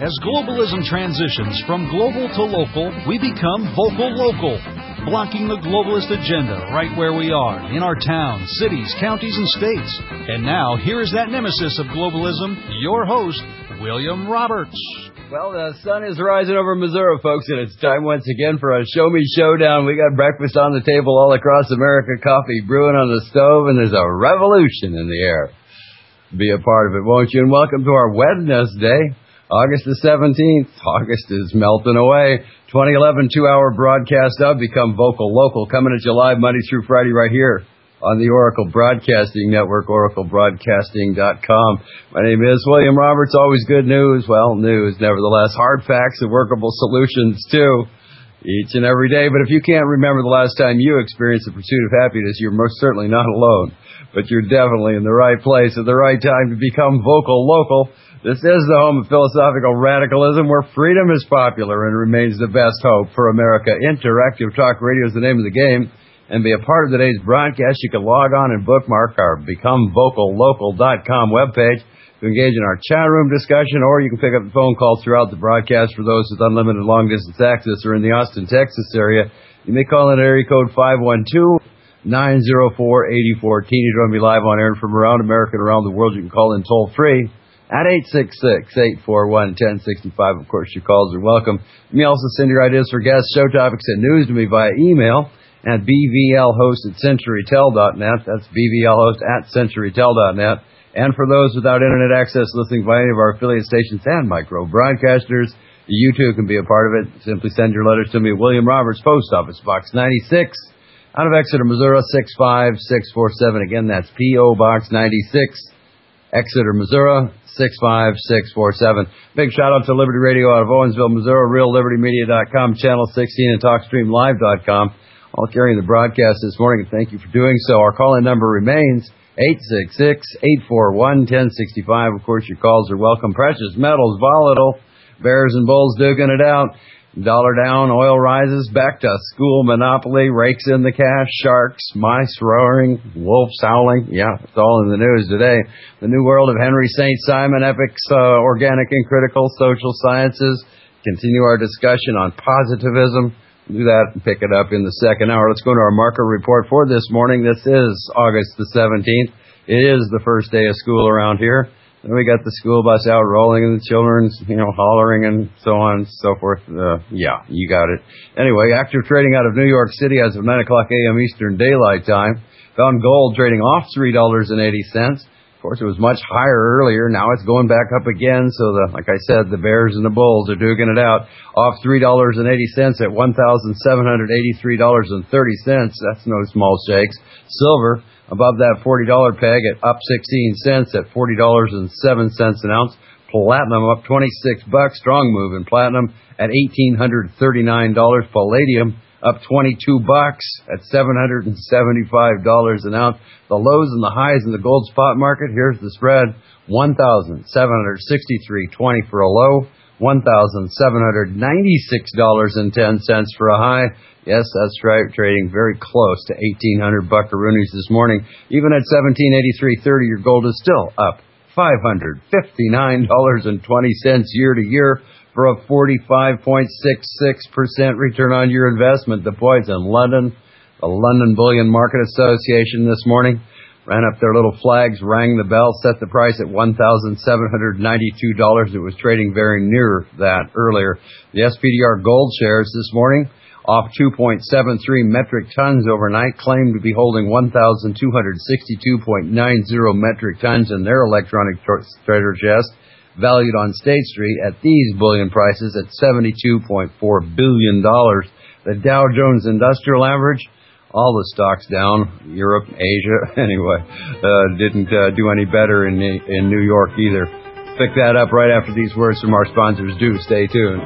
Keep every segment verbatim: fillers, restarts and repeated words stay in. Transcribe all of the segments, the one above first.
As globalism transitions from global to local, we become vocal local, blocking the globalist agenda right where we are, in our towns, cities, counties, and states. And now, here is that nemesis of globalism, your host, William Roberts. Well, the sun is rising over Missouri, folks, and it's time once again for a Show Me Showdown. We got breakfast on the table all across America, coffee brewing on the stove, and there's a revolution in the air. Be a part of it, won't you? And welcome to our Wednesday, August the seventeenth. August is melting away. twenty eleven two-hour broadcast of Become Vocal Local, coming at you live Monday through Friday right here on the Oracle Broadcasting Network, oracle broadcasting dot com. My name is William Roberts. Always good news. Well, news, nevertheless. Hard facts and workable solutions, too, each and every day. But if you can't remember the last time you experienced the pursuit of happiness, you're most certainly not alone. But you're definitely in the right place at the right time to become vocal local. This is the home of philosophical radicalism, where freedom is popular and remains the best hope for America. Interactive Talk Radio is the name of the game. And be a part of today's broadcast, you can log on and bookmark our become vocal local dot com webpage to engage in our chat room discussion, or you can pick up the phone calls throughout the broadcast for those with unlimited long-distance access or in the Austin, Texas area. You may call in area code five one two, nine zero four, eight four one four. You join me live on air from around America and around the world. You can call in toll-free at eight six six, eight four one, one zero six five. Of course, your calls are welcome. You may also send your ideas for guests, show topics, and news to me via email at b v l host at century tel dot net. That's b v l host at century tel dot net. And for those without internet access listening via any of our affiliate stations and micro broadcasters, you too can be a part of it. Simply send your letters to me, William Roberts, Post Office Box ninety-six, out of Exeter, Missouri, six five six four seven. Again, that's P O. Box ninety-six, Exeter, Missouri, six five six four seven. Big shout out to Liberty Radio out of Owensville, Missouri, real liberty media dot com, Channel sixteen, and talk stream live dot com. All carrying the broadcast this morning, and thank you for doing so. Our call-in number remains eight six six, eight four one, one zero six five. Of course, your calls are welcome. Precious metals, volatile, bears and bulls duking it out. Dollar down, oil rises, back to school monopoly, rakes in the cash, sharks, mice roaring, wolves howling. Yeah, it's all in the news today. The new world of Henry Saint Simon, epics, uh, organic and critical social sciences. Continue our discussion on positivism. Do that and pick it up in the second hour. Let's go to our market report for this morning. This is August the seventeenth. It is the first day of school around here. And we got the school bus out rolling and the children's, you know, hollering and so on and so forth. Uh, yeah, you got it. Anyway, active trading out of New York City as of nine o'clock a.m. Eastern Daylight Time. Found gold trading off three dollars and eighty cents. Of course, it was much higher earlier. Now it's going back up again. So, the, like I said, the bears and the bulls are duking it out. Off three dollars and eighty cents at one thousand seven hundred eighty-three dollars and thirty cents. That's no small shakes. Silver above that forty dollar peg at up sixteen cents at forty dollars and seven cents an ounce. Platinum up twenty-six bucks. Strong move in platinum at one thousand eight hundred thirty-nine dollars. Palladium up twenty-two bucks at seven hundred seventy-five dollars an ounce. The lows and the highs in the gold spot market. Here's the spread. one thousand seven hundred sixty-three dollars and twenty cents for a low. one thousand seven hundred ninety-six dollars and ten cents for a high. Yes, that's right. Trading very close to eighteen hundred buckaroonies this morning. Even at seventeen eighty-three thirty, your gold is still up five hundred fifty-nine dollars and twenty cents year to year, for a forty-five point six six percent return on your investment. The boys in London, the London Bullion Market Association this morning, ran up their little flags, rang the bell, set the price at one thousand seven hundred ninety-two dollars. It was trading very near that earlier. The S P D R gold shares this morning off two point seven three metric tons overnight, claimed to be holding one thousand two hundred sixty-two point nine zero metric tons in their electronic treasure chest, valued on State Street at these bullion prices at seventy-two point four billion dollars. The Dow Jones Industrial Average, all the stocks down, Europe, Asia, anyway, uh, didn't uh, do any better in in New York either. Pick that up right after these words from our sponsors. Do stay tuned.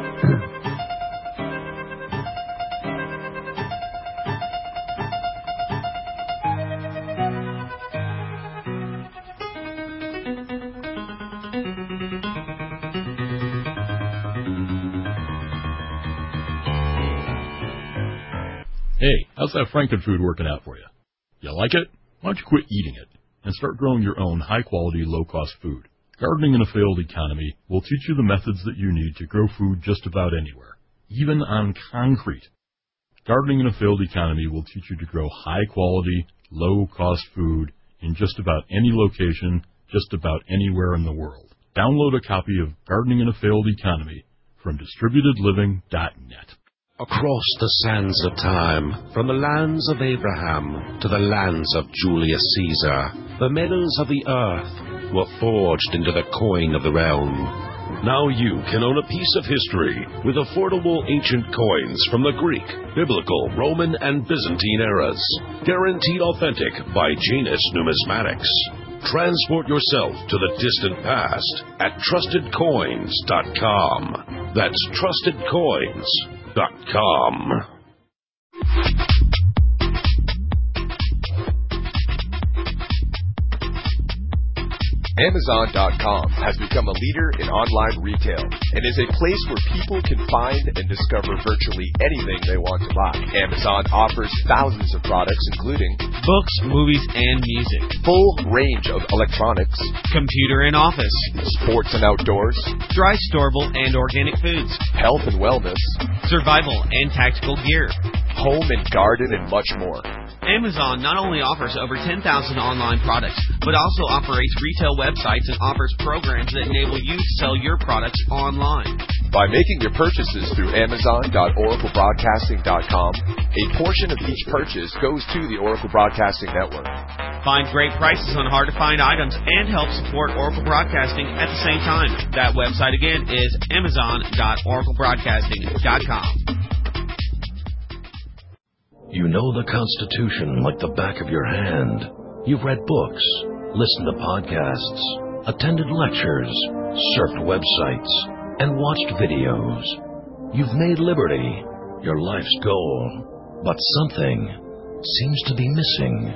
Hey, how's that Frankenfood working out for you? You like it? Why don't you quit eating it and start growing your own high-quality, low-cost food? Gardening in a Failed Economy will teach you the methods that you need to grow food just about anywhere, even on concrete. Gardening in a Failed Economy will teach you to grow high-quality, low-cost food in just about any location, just about anywhere in the world. Download a copy of Gardening in a Failed Economy from distributed living dot net. Across the sands of time, from the lands of Abraham to the lands of Julius Caesar, the metals of the earth were forged into the coin of the realm. Now you can own a piece of history with affordable ancient coins from the Greek, Biblical, Roman, and Byzantine eras. Guaranteed authentic by Janus Numismatics. Transport yourself to the distant past at trusted coins dot com. That's trusted coins dot com. Amazon dot com has become a leader in online retail and is a place where people can find and discover virtually anything they want to buy. Amazon offers thousands of products including books, movies, and music, full range of electronics, computer and office, sports and outdoors, dry, storable, and organic foods, health and wellness, survival and tactical gear, home and garden, and much more. Amazon not only offers over ten thousand online products, but also operates retail websites and offers programs that enable you to sell your products online. By making your purchases through Amazon dot Oracle Broadcasting dot com, a portion of each purchase goes to the Oracle Broadcasting Network. Find great prices on hard-to-find items and help support Oracle Broadcasting at the same time. That website again is Amazon dot Oracle Broadcasting dot com. You know the Constitution like the back of your hand. You've read books, listened to podcasts, attended lectures, surfed websites, and watched videos. You've made liberty your life's goal, but something seems to be missing.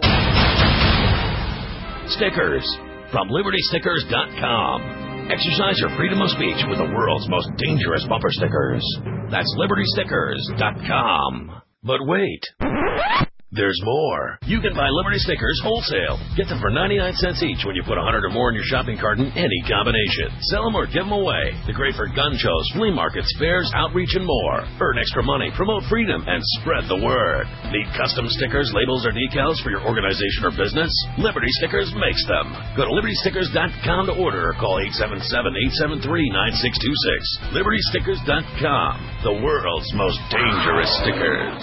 Stickers from Liberty Stickers dot com. Exercise your freedom of speech with the world's most dangerous bumper stickers. That's Liberty Stickers dot com. But wait, there's more. You can buy Liberty stickers wholesale. Get them for ninety-nine cents each when you put one hundred or more in your shopping cart in any combination. Sell them or give them away. They're great for gun shows, flea markets, fairs, outreach, and more. Earn extra money, promote freedom, and spread the word. Need custom stickers, labels, or decals for your organization or business? Liberty Stickers makes them. Go to Liberty Stickers dot com to order or call eight seven seven, eight seven three, nine six two six. Liberty Stickers dot com, the world's most dangerous stickers.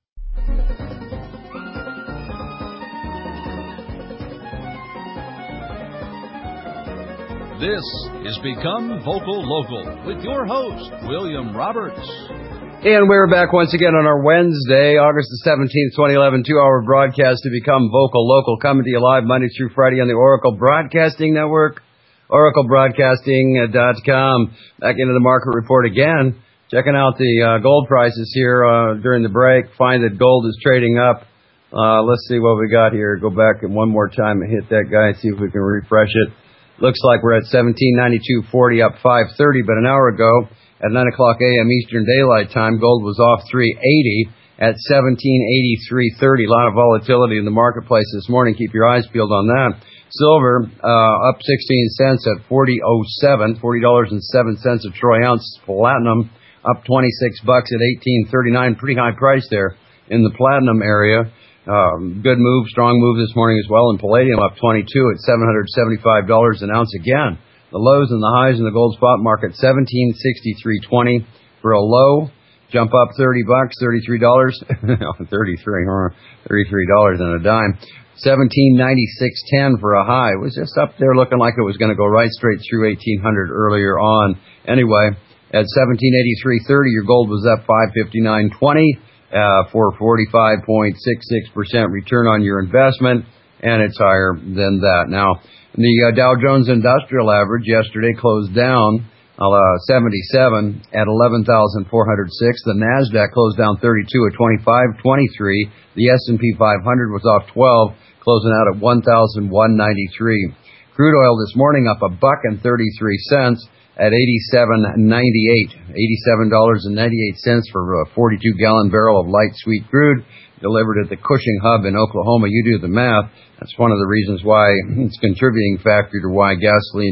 This is Become Vocal Local with your host, William Roberts. And we're back once again on our Wednesday, August the seventeenth, twenty eleven, two-hour broadcast to Become Vocal Local, coming to you live Monday through Friday on the Oracle Broadcasting Network, Oracle Broadcasting dot com. Back into the market report again, checking out the uh, gold prices here uh, during the break. Find that gold is trading up. Uh, let's see what we got here. Go back one more time and hit that guy, see if we can refresh it. Looks like we're at seventeen ninety-two forty, up five thirty, but an hour ago at nine o'clock a.m. Eastern Daylight Time, gold was off three eighty at seventeen eighty-three thirty. A lot of volatility in the marketplace this morning. Keep your eyes peeled on that. Silver uh, up sixteen cents at forty oh seven, forty dollars and seven cents a troy ounce. Platinum up twenty-six bucks at eighteen thirty-nine. Pretty high price there in the platinum area. Um, good move, strong move this morning as well. And palladium up twenty-two at seven hundred seventy-five dollars an ounce again. The lows and the highs in the gold spot market, seventeen sixty-three twenty for a low. Jump up thirty bucks, thirty-three dollars. thirty-three, huh? thirty-three dollars and a dime. seventeen ninety-six ten for a high. It was just up there looking like it was going to go right straight through eighteen hundred earlier on. Anyway, at seventeen eighty-three thirty, your gold was up five fifty-nine twenty. Uh, for forty-five point six six percent return on your investment, and it's higher than that. Now, the uh, Dow Jones Industrial Average yesterday closed down uh, seventy-seven at eleven thousand four hundred six. The NASDAQ closed down thirty-two at twenty-five twenty-three. The S and P five hundred was off twelve, closing out at one thousand one hundred ninety-three. Crude oil this morning up a buck and thirty-three cents. At eighty-seven ninety-eight, eighty-seven dollars and ninety-eight cents for a forty-two gallon barrel of light sweet crude delivered at the Cushing Hub in Oklahoma. You do the math. That's one of the reasons why it's a contributing factor to why gasoline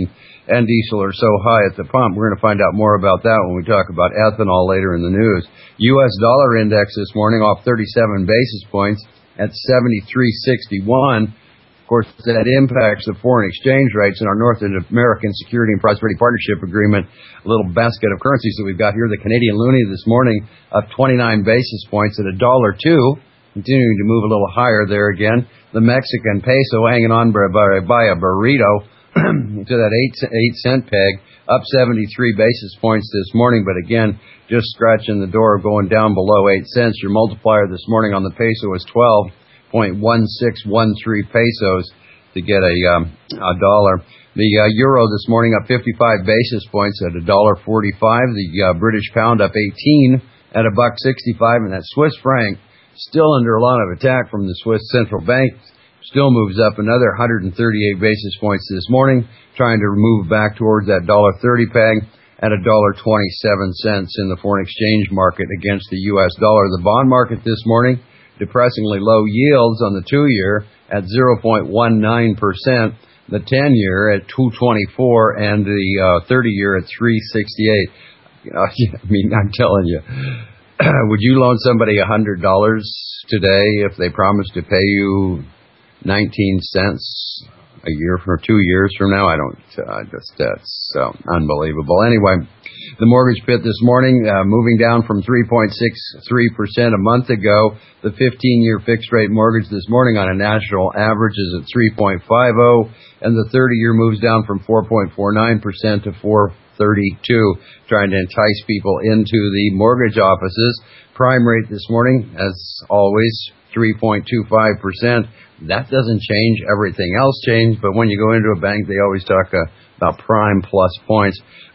and diesel are so high at the pump. We're going to find out more about that when we talk about ethanol later in the news. U S dollar index this morning off thirty-seven basis points at seventy-three sixty-one. Of course, that impacts the foreign exchange rates in our North American Security and Prosperity Partnership Agreement, a little basket of currencies that we've got here. The Canadian loonie this morning up twenty-nine basis points at a dollar two, continuing to move a little higher there again. The Mexican peso hanging on by, by, by a burrito to that eight, eight cent peg, up seventy-three basis points this morning, but again, just scratching the door going down below eight cents. Your multiplier this morning on the peso was twelve point one six one three pesos to get a, um, a dollar. The uh, euro this morning up fifty-five basis points at a dollar forty-five. The uh, British pound up eighteen at a buck sixty-five, and that Swiss franc still under a lot of attack from the Swiss central bank. Still moves up another one hundred thirty-eight basis points this morning, trying to move back towards that one dollar thirty peg at a dollar twenty-seven cents in the foreign exchange market against the U S dollar. The bond market this morning, depressingly low yields on the two-year at zero point one nine percent, the ten-year at two twenty-four, and the uh, thirty-year at three sixty-eight. You know, I mean, I'm telling you, would you loan somebody one hundred dollars today if they promised to pay you nineteen cents a year for two years from now? I don't, uh, just, that's uh, unbelievable. Anyway, the mortgage pit this morning, uh, moving down from three point six three percent a month ago. The fifteen-year fixed rate mortgage this morning on a national average is at three point five oh, and the thirty-year moves down from four point four nine percent to four thirty-two, trying to entice people into the mortgage offices. Prime rate this morning, as always, three point two five percent. That doesn't change. Everything else changed, but when you go into a bank, they always talk uh, about prime plus points.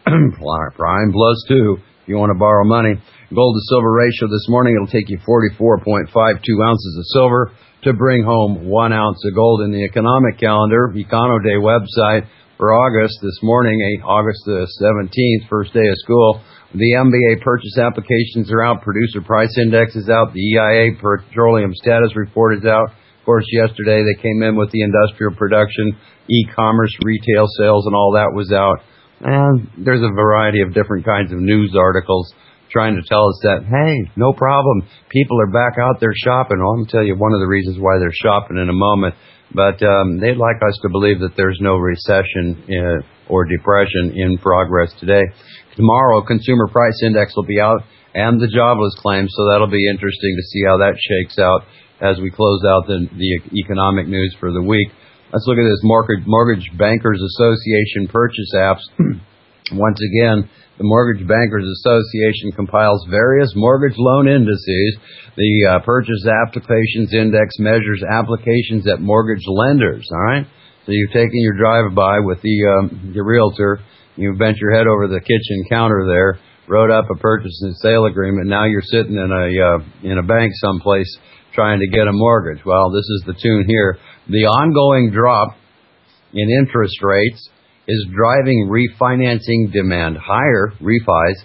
Prime plus two if you want to borrow money. Gold to silver ratio this morning, it'll take you forty-four point five two ounces of silver to bring home one ounce of gold. In the economic calendar, Econo Day website for August this morning, August the seventeenth, first day of school. The M B A purchase applications are out. Producer price index is out. The E I A petroleum status report is out. Of course, yesterday they came in with the industrial production, e-commerce, retail sales, and all that was out. And there's a variety of different kinds of news articles trying to tell us that, hey, no problem, people are back out there shopping. Well, I'm going to tell you one of the reasons why they're shopping in a moment. But um, they'd like us to believe that there's no recession in, or depression in progress today. Tomorrow, consumer price index will be out and the jobless claim, so that'll be interesting to see how that shakes out as we close out the, the economic news for the week. Let's look at this Mortgage, Mortgage Bankers Association purchase apps. Once again, the Mortgage Bankers Association compiles various mortgage loan indices. The uh, Purchase Applications Index measures applications at mortgage lenders, all right? So you're taking your drive-by with the um, your realtor, you bent your head over the kitchen counter there, wrote up a purchase and sale agreement. Now you're sitting in a uh, in a bank someplace trying to get a mortgage. Well, this is the tune here. The ongoing drop in interest rates is driving refinancing demand higher, refis,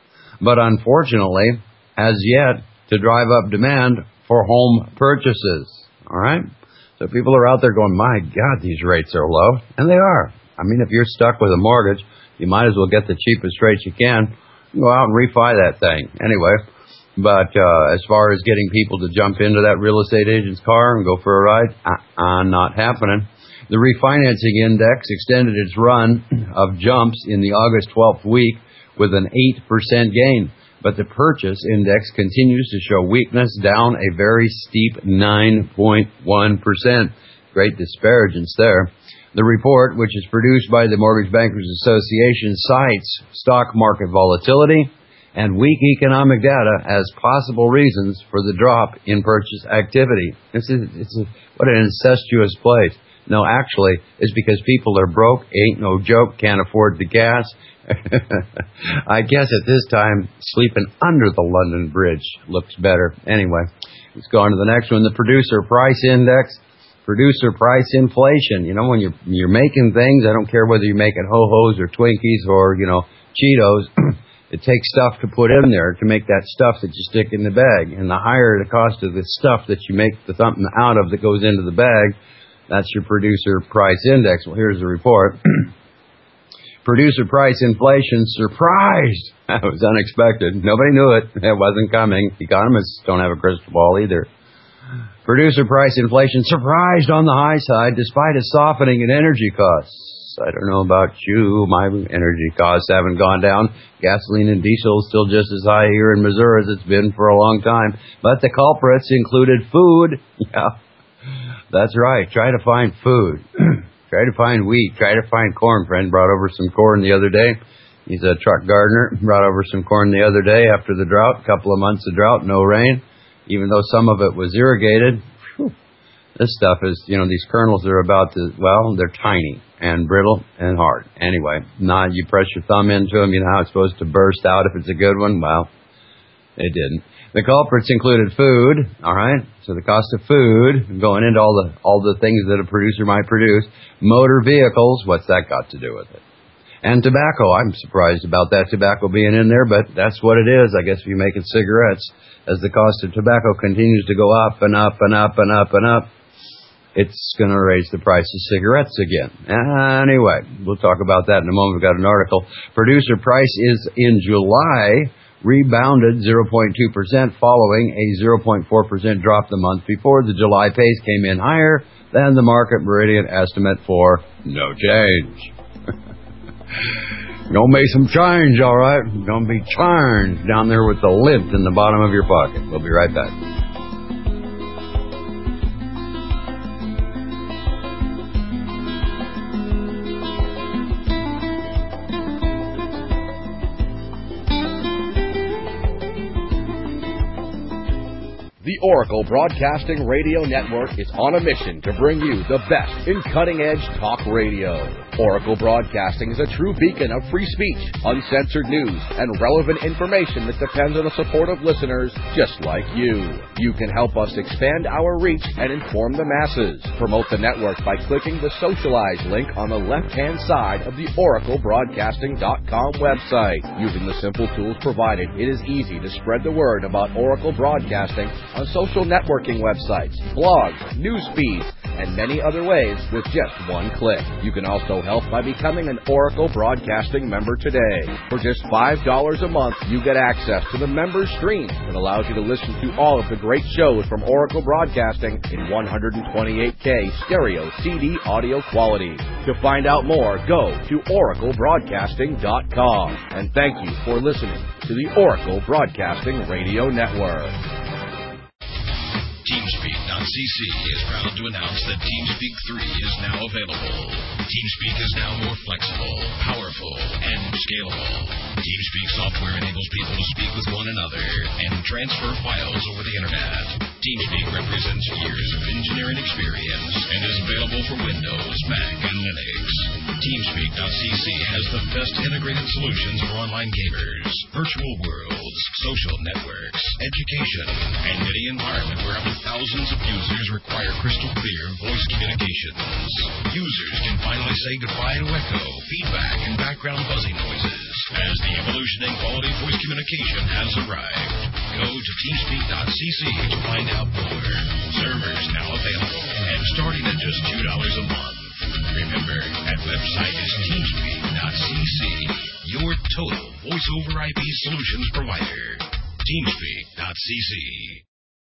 but unfortunately has yet to drive up demand for home purchases. All right? So people are out there going, my God, these rates are low. And they are. I mean, if you're stuck with a mortgage, you might as well get the cheapest rates you can. Go out and refi that thing. Anyway, but uh, as far as getting people to jump into that real estate agent's car and go for a ride, uh-uh, not happening. The refinancing index extended its run of jumps in the August twelfth week with an eight percent gain. But the purchase index continues to show weakness, down a very steep nine point one percent. Great disparagence there. The report, which is produced by the Mortgage Bankers Association, cites stock market volatility and weak economic data as possible reasons for the drop in purchase activity. It's a, it's a, what an incestuous place. No, actually, it's because people are broke, ain't no joke, can't afford the gas. I guess at this time, sleeping under the London Bridge looks better. Anyway, let's go on to the next one. The Producer Price Index, Producer Price Inflation. You know, when you're, you're making things, I don't care whether you're making Ho-Hos or Twinkies or, you know, Cheetos, it takes stuff to put in there to make that stuff that you stick in the bag. And the higher the cost of the stuff that you make the something out of that goes into the bag, that's your Producer Price Index. Well, here's the report. Producer price inflation surprised. That was unexpected. Nobody knew it. It wasn't coming. Economists don't have a crystal ball either. Producer price inflation surprised on the high side despite a softening in energy costs. I don't know about you. My energy costs haven't gone down. Gasoline and diesel is still just as high here in Missouri as it's been for a long time. But the culprits included food. Yeah, that's right. Try to find food. Try to find wheat. Try to find corn. Friend brought over some corn the other day. He's a truck gardener. Brought over some corn the other day after the drought. A couple of months of drought, no rain. Even though some of it was irrigated. Whew, this stuff is, you know, these kernels are about to, well, they're tiny and brittle and hard. Anyway, not you press your thumb into them. You know how it's supposed to burst out if it's a good one? Well, it didn't. The culprits included food, all right? So the cost of food, going into all the all the things that a producer might produce. Motor vehicles, what's that got to do with it? And tobacco, I'm surprised about that tobacco being in there, but that's what it is. I guess if you make it cigarettes, as the cost of tobacco continues to go up and up and up and up and up, it's going to raise the price of cigarettes again. Anyway, we'll talk about that in a moment. We've got an article. Producer price is in July rebounded zero point two percent following a zero point four percent drop the month before. The July pace came in higher than the market meridian estimate for no change. Gonna make some change, all right? Gonna be change down there with the lint in the bottom of your pocket. We'll be right back. The Oracle Broadcasting Radio Network is on a mission to bring you the best in cutting-edge talk radio. Oracle Broadcasting is a true beacon of free speech, uncensored news, and relevant information that depends on the support of listeners just like you. You can help us expand our reach and inform the masses. Promote the network by clicking the Socialize link on the left-hand side of the oracle broadcasting dot com website. Using the simple tools provided, it is easy to spread the word about Oracle Broadcasting on social networking websites, blogs, news feeds, and many other ways with just one click. You can also help by becoming an Oracle Broadcasting member today. For just five dollars a month, you get access to the member stream that allows you to listen to all of the great shows from Oracle Broadcasting in one twenty-eight K stereo C D audio quality. To find out more, go to oracle broadcasting dot com. And thank you for listening to the Oracle Broadcasting Radio Network. TeamSpeak dot c c is proud to announce that TeamSpeak three is now available. TeamSpeak is now more flexible, powerful, and scalable. TeamSpeak software enables people to speak with one another and transfer files over the internet. TeamSpeak represents years of engineering experience and is available for Windows, Mac, and Linux. TeamSpeak dot c c has the best integrated solutions for online gamers, virtual worlds, social networks, education, and any environment where up to thousands of users require crystal clear voice communications. Users can finally say goodbye to echo, feedback, and background buzzing noises as the evolution in quality voice communication has arrived. Go to TeamSpeak dot c c to find out more. Servers now available and starting at just two dollars a month. Remember, that website is TeamSpeak dot c c, your total voice over I P solutions provider. TeamSpeak dot c c.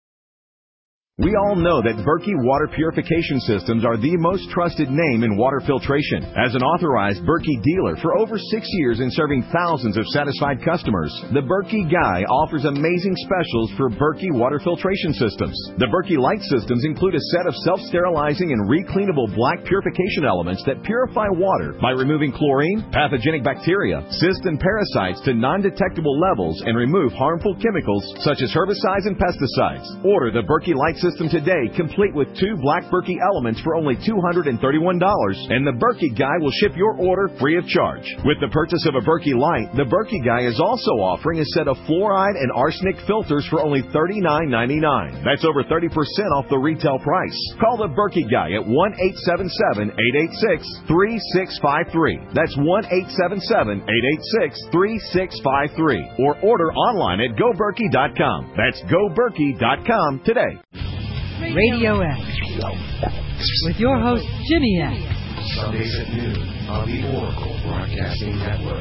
We all know that Berkey Water Purification Systems are the most trusted name in water filtration. As an authorized Berkey dealer for over six years and serving thousands of satisfied customers, the Berkey Guy offers amazing specials for Berkey Water Filtration Systems. The Berkey Light Systems include a set of self-sterilizing and recleanable black purification elements that purify water by removing chlorine, pathogenic bacteria, cysts, and parasites to non-detectable levels and remove harmful chemicals such as herbicides and pesticides. Order the Berkey Light System System today, complete with two black Berkey elements for only two hundred thirty-one dollars, and the Berkey Guy will ship your order free of charge. With the purchase of a Berkey Light, the Berkey Guy is also offering a set of fluoride and arsenic filters for only thirty-nine ninety-nine. That's over thirty percent off the retail price. Call the Berkey Guy at one eight seven seven, eight eight six, three six five three. That's one eight seven seven, eight eight six, three six five three. Or order online at go berkey dot com. That's go berkey dot com today. Radio X with your host, Jimmy X. Sundays at noon on the Oracle Broadcasting Network.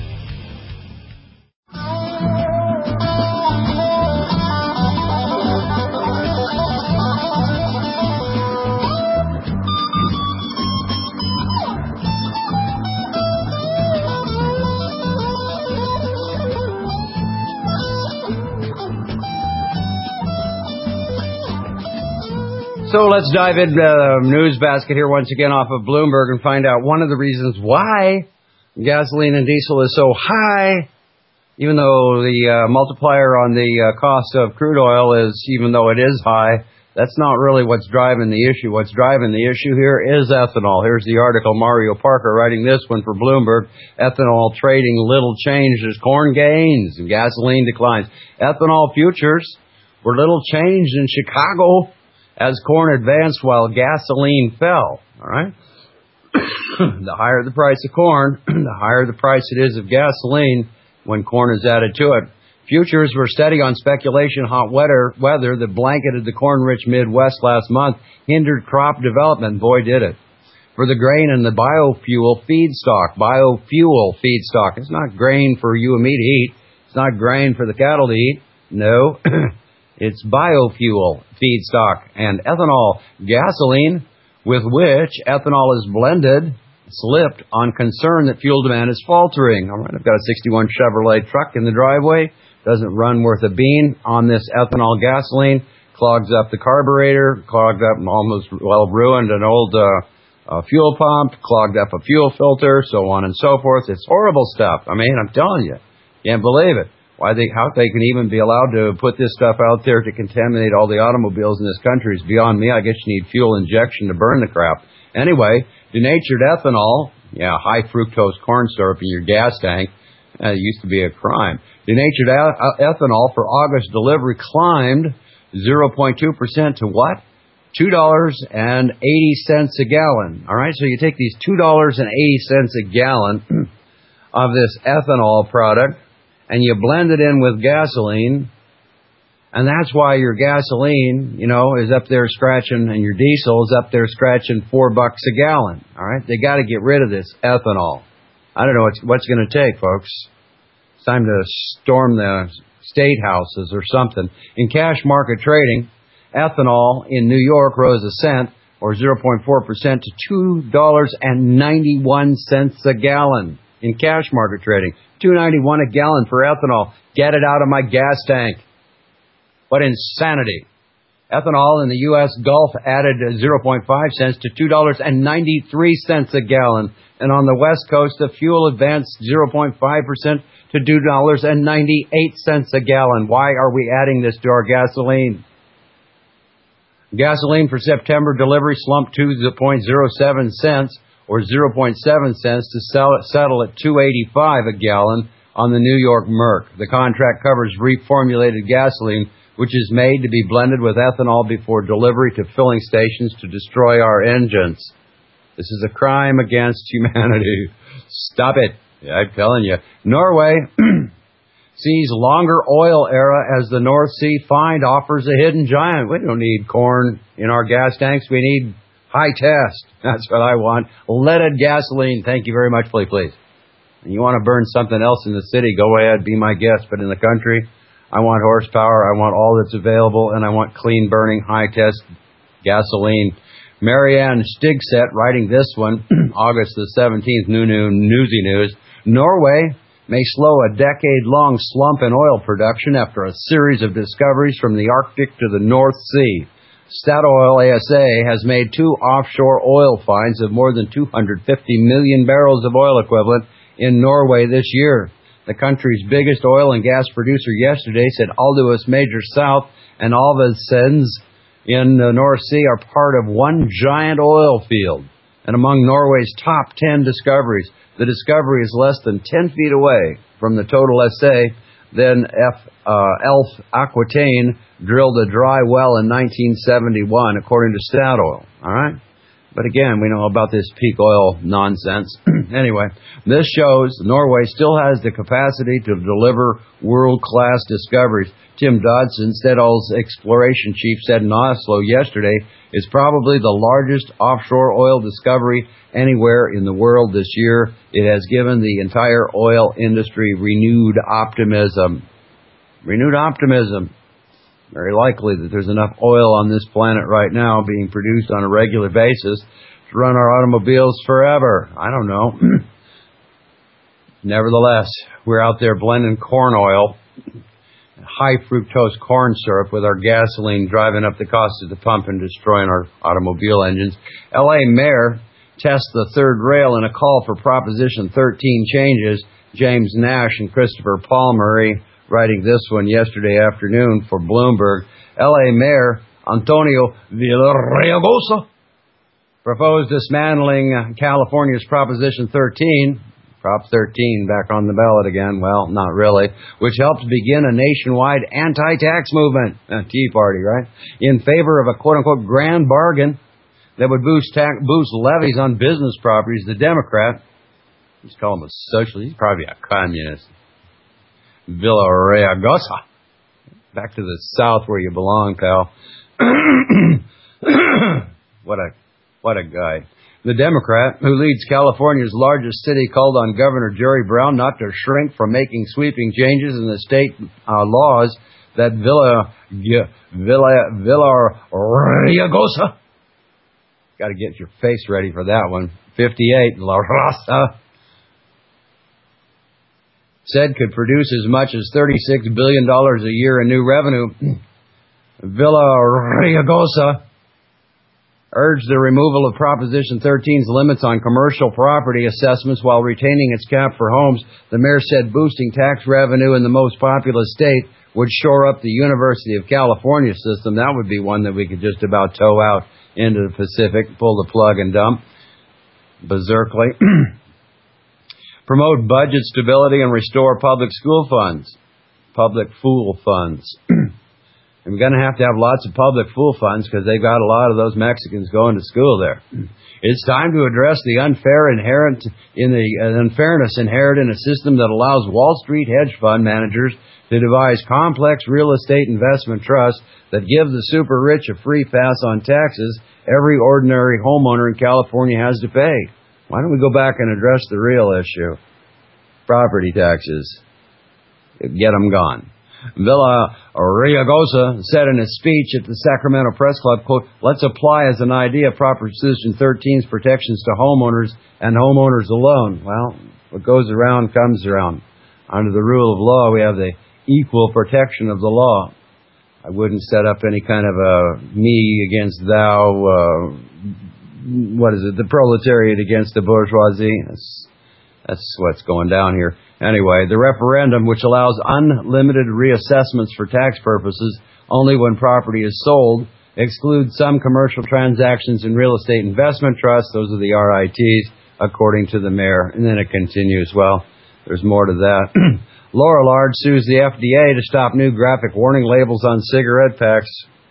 So let's dive into the news basket here once again off of Bloomberg and find out one of the reasons why gasoline and diesel is so high, even though the uh, multiplier on the uh, cost of crude oil is, even though it is high, that's not really what's driving the issue. What's driving the issue here is ethanol. Here's the article, Mario Parker writing this one for Bloomberg. Ethanol trading little changed as corn gains and gasoline declines. Ethanol futures were little changed in Chicago as corn advanced while gasoline fell. All right? The higher the price of corn, the higher the price it is of gasoline when corn is added to it. Futures were steady on speculation. Hot weather, weather that blanketed the corn-rich Midwest last month hindered crop development. Boy, did it. For the grain and the biofuel feedstock. Biofuel feedstock. It's not grain for you and me to eat. It's not grain for the cattle to eat. No. It's biofuel feedstock and ethanol. Gasoline with which ethanol is blended slipped on concern that fuel demand is faltering. All right, I've got a sixty-one Chevrolet truck in the driveway. Doesn't run worth a bean on this ethanol gasoline. Clogs up the carburetor, clogged up and almost, well, ruined an old uh, uh, fuel pump, clogged up a fuel filter, so on and so forth. It's horrible stuff. I mean, I'm telling you, can't believe it. Why they, how they can even be allowed to put this stuff out there to contaminate all the automobiles in this country is beyond me. I guess you need fuel injection to burn the crap. Anyway, denatured ethanol, yeah, high fructose corn syrup in your gas tank, uh, it used to be a crime. Denatured a- ethanol for August delivery climbed zero point two percent to what? two dollars and eighty cents a gallon. All right, so you take these two dollars and eighty cents a gallon of this ethanol product, and you blend it in with gasoline, and that's why your gasoline, you know, is up there scratching, and your diesel is up there scratching four bucks a gallon. All right, they got to get rid of this ethanol. I don't know what's, what's going to take, folks. It's time to storm the state houses or something. In cash market trading, ethanol in New York rose a cent, or zero point four percent, to two dollars and ninety-one cents a gallon. In cash market trading, two dollars and ninety-one cents a gallon for ethanol. Get it out of my gas tank. What insanity. Ethanol in the U S Gulf added zero point five cents to two dollars and ninety-three cents a gallon. And on the West Coast, the fuel advanced zero point five percent to two dollars and ninety-eight cents a gallon. Why are we adding this to our gasoline? Gasoline for September delivery slumped two point zero seven cents. Or zero point seven cents to sell it, settle at two dollars and eighty-five cents a gallon on the New York Merc. The contract covers reformulated gasoline, which is made to be blended with ethanol before delivery to filling stations to destroy our engines. This is a crime against humanity. Stop it. Yeah, I'm telling you. Norway sees longer oil era as the North Sea find offers a hidden giant. We don't need corn in our gas tanks. We need high test. That's what I want. Leaded gasoline. Thank you very much, please, please. And you want to burn something else in the city, go ahead, be my guest. But in the country, I want horsepower, I want all that's available, and I want clean burning, high test gasoline. Marianne Stigset writing this one, August the seventeenth, New New Newsy News. Norway may slow a decade-long slump in oil production after a series of discoveries from the Arctic to the North Sea. Statoil A S A has made two offshore oil finds of more than two hundred fifty million barrels of oil equivalent in Norway this year. The country's biggest oil and gas producer yesterday said Aldous Major South and Alvesens in the North Sea are part of one giant oil field. And among Norway's top ten discoveries, the discovery is less than ten feet away from the total S A. Then F, uh, Elf Aquitaine drilled a dry well in nineteen seventy-one, according to Statoil. All right? But again, we know about this peak oil nonsense. Anyway, this shows Norway still has the capacity to deliver world-class discoveries. Tim Dodson, Statoil's exploration chief, said in Oslo yesterday, is probably the largest offshore oil discovery anywhere in the world this year. It has given the entire oil industry renewed optimism. Renewed optimism. Very likely that there's enough oil on this planet right now being produced on a regular basis to run our automobiles forever. I don't know. Nevertheless, we're out there blending corn oil, high fructose corn syrup with our gasoline, driving up the cost at the pump and destroying our automobile engines. L A Mayor tests the third rail in a call for Proposition thirteen changes. James Nash and Christopher Palmer writing this one yesterday afternoon for Bloomberg. L A Mayor Antonio Villaraigosa proposed dismantling California's Proposition thirteen. Prop thirteen back on the ballot again. Well, not really. Which helped begin a nationwide anti-tax movement. A Tea Party, right? In favor of a quote-unquote grand bargain that would boost tax, boost levies on business properties. The Democrat, let's call him a socialist, he's probably a communist. Villaraigosa. Back to the South where you belong, pal. What a, what a guy. The Democrat, who leads California's largest city, called on Governor Jerry Brown not to shrink from making sweeping changes in the state uh, laws that Villa, Villa, Villaraigosa, got to get your face ready for that one, fifty-eight, La Raza, said could produce as much as thirty-six billion dollars a year in new revenue. Villaraigosa urged the removal of Proposition thirteen's limits on commercial property assessments while retaining its cap for homes. The mayor said boosting tax revenue in the most populous state would shore up the University of California system. That would be one that we could just about tow out into the Pacific, pull the plug and dump. Berserkly. Promote budget stability and restore public school funds. Public fool funds. And we're going to have to have lots of public fool funds because they've got a lot of those Mexicans going to school there. It's time to address the unfair inherent in the uh, unfairness inherent in a system that allows Wall Street hedge fund managers to devise complex real estate investment trusts that give the super rich a free pass on taxes every ordinary homeowner in California has to pay. Why don't we go back and address the real issue? Property taxes. Get them gone. Villaraigosa said in his speech at the Sacramento Press Club, quote, let's apply as an idea Proposition thirteen's protections to homeowners and homeowners alone. Well, what goes around comes around. Under the rule of law, we have the equal protection of the law. I wouldn't set up any kind of a me against thou, uh, what is it, the proletariat against the bourgeoisie. That's, that's what's going down here. Anyway, the referendum, which allows unlimited reassessments for tax purposes only when property is sold, excludes some commercial transactions in real estate investment trusts. Those are the R I Ts, according to the mayor. And then it continues. Well, there's more to that. Lorillard sues the F D A to stop new graphic warning labels on cigarette packs.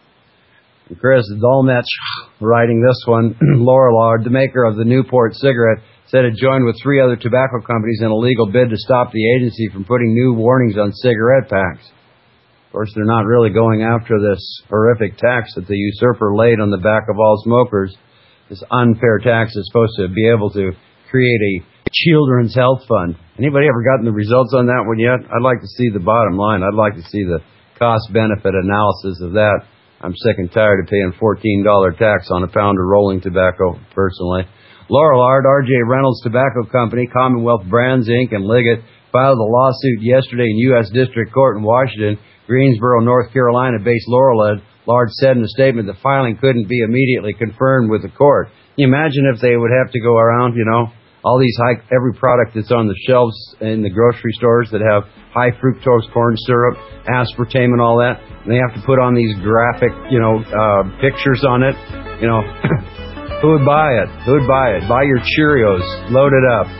Chris Dolmetsch writing this one. Lorillard, the maker of the Newport cigarette, said it joined with three other tobacco companies in a legal bid to stop the agency from putting new warnings on cigarette packs. Of course, they're not really going after this horrific tax that the usurper laid on the back of all smokers. This unfair tax is supposed to be able to create a children's health fund. Anybody ever gotten the results on that one yet? I'd like to see the bottom line. I'd like to see the cost-benefit analysis of that. I'm sick and tired of paying fourteen dollars tax on a pound of rolling tobacco, personally. Lorillard, R J Reynolds Tobacco Company, Commonwealth Brands, Incorporated, and Liggett filed a lawsuit yesterday in U S District Court in Washington. Greensboro, North Carolina-based Lorillard said in a statement the filing couldn't be immediately confirmed with the court. Can you imagine if they would have to go around, you know, all these high, every product that's on the shelves in the grocery stores that have high fructose corn syrup, aspartame and all that, and they have to put on these graphic, you know, uh, pictures on it, you know. Who would buy it? Who would buy it? Buy your Cheerios. Load it up.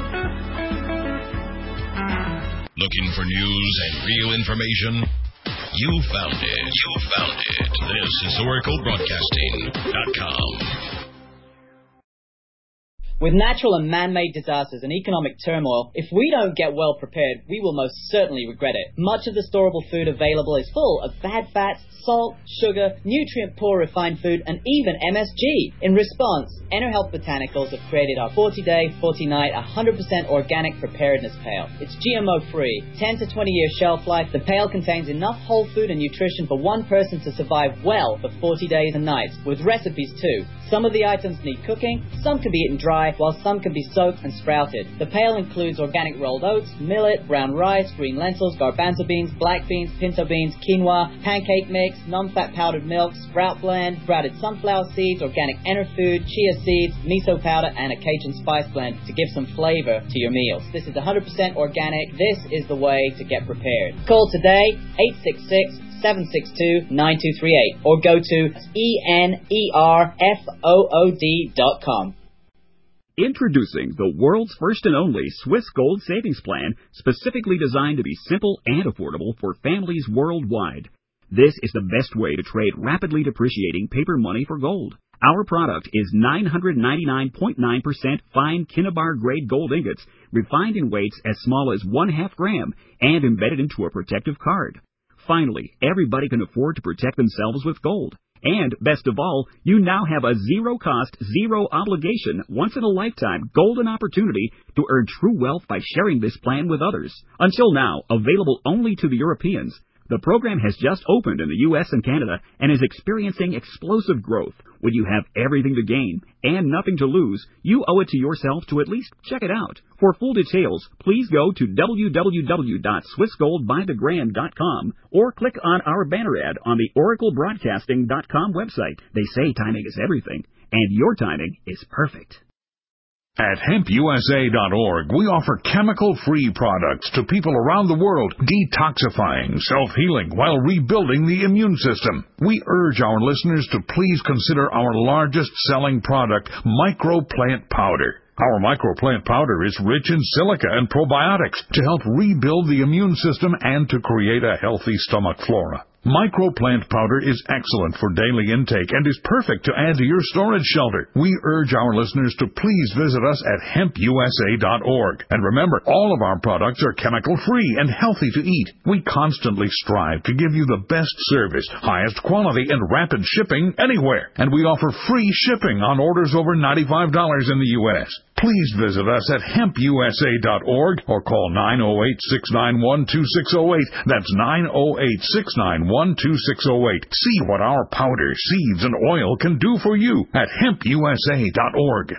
Looking for news and real information? You found it. You found it. This is Oracle Broadcasting dot com. With natural and man-made disasters and economic turmoil, if we don't get well prepared, we will most certainly regret it. Much of the storable food available is full of bad fats, salt, sugar, nutrient-poor refined food, and even M S G. In response, EnerHealth Botanicals have created our forty-day, forty-night, one hundred percent organic preparedness pail. It's G M O-free, ten to twenty year shelf life. The pail contains enough whole food and nutrition for one person to survive well for forty days and nights, with recipes too. Some of the items need cooking, some can be eaten dry, while some can be soaked and sprouted. The pail includes organic rolled oats, millet, brown rice, green lentils, garbanzo beans, black beans, pinto beans, quinoa, pancake mix, non-fat powdered milk, sprout blend, sprouted sunflower seeds, organic Enerfood, chia seeds, miso powder, and a Cajun spice blend to give some flavor to your meals. This is one hundred percent organic. This is the way to get prepared. Call today, eight six six, seven six two, nine two three eight, or go to E N E R F O O D dot com. Introducing the world's first and only Swiss Gold Savings Plan, specifically designed to be simple and affordable for families worldwide. This is the best way to trade rapidly depreciating paper money for gold. Our product is nine hundred ninety-nine point nine percent fine Kinnabar grade gold ingots, refined in weights as small as one half gram, and embedded into a protective card. Finally, everybody can afford to protect themselves with gold. And, best of all, you now have a zero-cost, zero-obligation, once-in-a-lifetime golden opportunity to earn true wealth by sharing this plan with others. Until now, available only to the Europeans, the program has just opened in the U S and Canada and is experiencing explosive growth. When you have everything to gain and nothing to lose, you owe it to yourself to at least check it out. For full details, please go to w w w dot swiss gold by the grand dot com or click on our banner ad on the Oracle Broadcasting dot com website. They say timing is everything, and your timing is perfect. At hemp U S A dot org, we offer chemical-free products to people around the world, detoxifying, self-healing, while rebuilding the immune system. We urge our listeners to please consider our largest-selling product, Microplant Powder. Our Microplant Powder is rich in silica and probiotics to help rebuild the immune system and to create a healthy stomach flora. Microplant Powder is excellent for daily intake and is perfect to add to your storage shelter. We urge our listeners to please visit us at hemp U S A dot org. And remember, all of our products are chemical-free and healthy to eat. We constantly strive to give you the best service, highest quality, and rapid shipping anywhere. And we offer free shipping on orders over ninety-five dollars in the U S Please visit us at hemp U S A dot org or call nine oh eight, six nine one, two six oh eight. That's nine oh eight, six nine one, two six oh eight. See what our powder, seeds, and oil can do for you at hemp U S A dot org.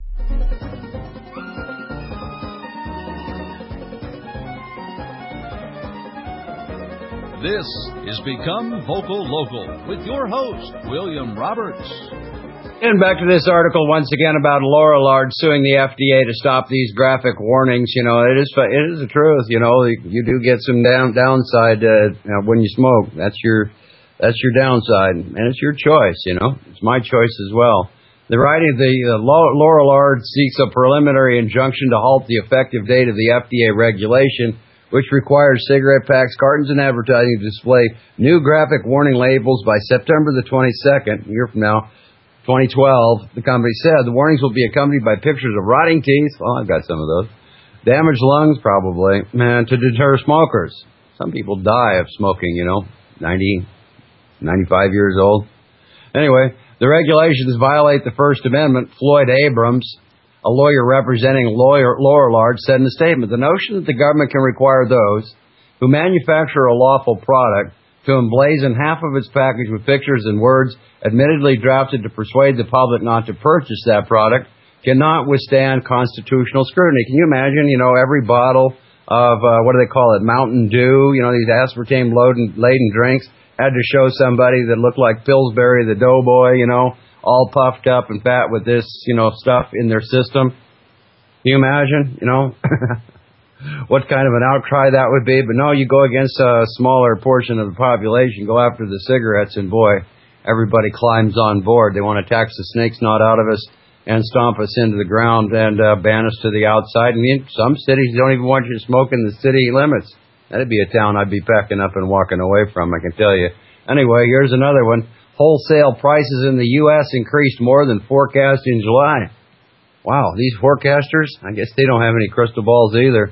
This is Become Vocal Local with your host, William Roberts. And back to this article once again about Lorillard suing the F D A to stop these graphic warnings. You know, it is it is the truth. You know, you do get some down, downside uh, you know, when you smoke. That's your that's your downside, and it's your choice. You know, it's my choice as well. The writing of the uh, Lorillard seeks a preliminary injunction to halt the effective date of the F D A regulation, which requires cigarette packs, cartons, and advertising to display new graphic warning labels by September the twenty-second, a year from now. twenty twelve, the company said the warnings will be accompanied by pictures of rotting teeth. Well, I've got some of those. Damaged lungs, probably, and to deter smokers. Some people die of smoking, you know, ninety, ninety-five years old. Anyway, the regulations violate the First Amendment. Floyd Abrams, a lawyer representing lawyer Lorillard, said in a statement, the notion that the government can require those who manufacture a lawful product to emblazon half of its package with pictures and words admittedly drafted to persuade the public not to purchase that product cannot withstand constitutional scrutiny. Can you imagine, you know, every bottle of, uh, what do they call it, Mountain Dew, you know, these aspartame-laden drinks, had to show somebody that looked like Pillsbury the Doughboy, you know, all puffed up and fat with this, you know, stuff in their system. Can you imagine, you know? What kind of an outcry that would be. But no, you go against a smaller portion of the population, go after the cigarettes, and boy, everybody climbs on board. They want to tax the snake's knot out of us and stomp us into the ground and uh, ban us to the outside. And in some cities, they don't even want you to smoke in the city limits. That'd be a town I'd be packing up and walking away from, I can tell you. Anyway, here's another one. Wholesale prices in the U S increased more than forecast in July. Wow, these forecasters, I guess they don't have any crystal balls either.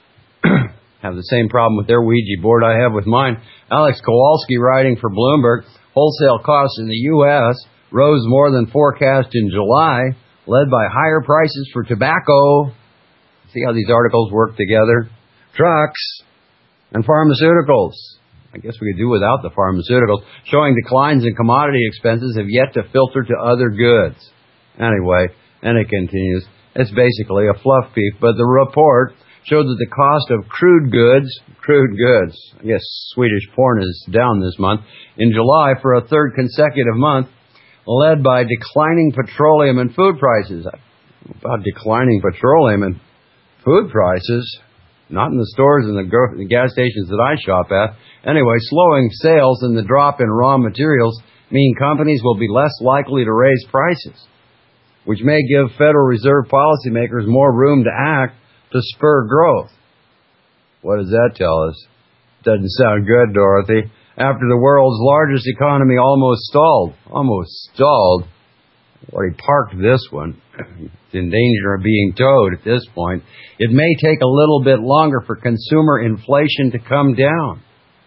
Have the same problem with their Ouija board I have with mine. Alex Kowalski writing for Bloomberg. Wholesale costs in the U S rose more than forecast in July, led by higher prices for tobacco. See how these articles work together? Trucks and pharmaceuticals. I guess we could do without the pharmaceuticals. Showing declines in commodity expenses have yet to filter to other goods. Anyway, and it continues. It's basically a fluff piece, but the report showed that the cost of crude goods, crude goods, I guess Swedish porn is down this month, in July for a third consecutive month, led by declining petroleum and food prices. About declining petroleum and food prices, not in the stores and the, go- the gas stations that I shop at. Anyway, slowing sales and the drop in raw materials mean companies will be less likely to raise prices, which may give Federal Reserve policymakers more room to act to spur growth. What does that tell us? Doesn't sound good, Dorothy. After the world's largest economy almost stalled, almost stalled, well, he parked this one. It's in danger of being towed at this point. It may take a little bit longer for consumer inflation to come down.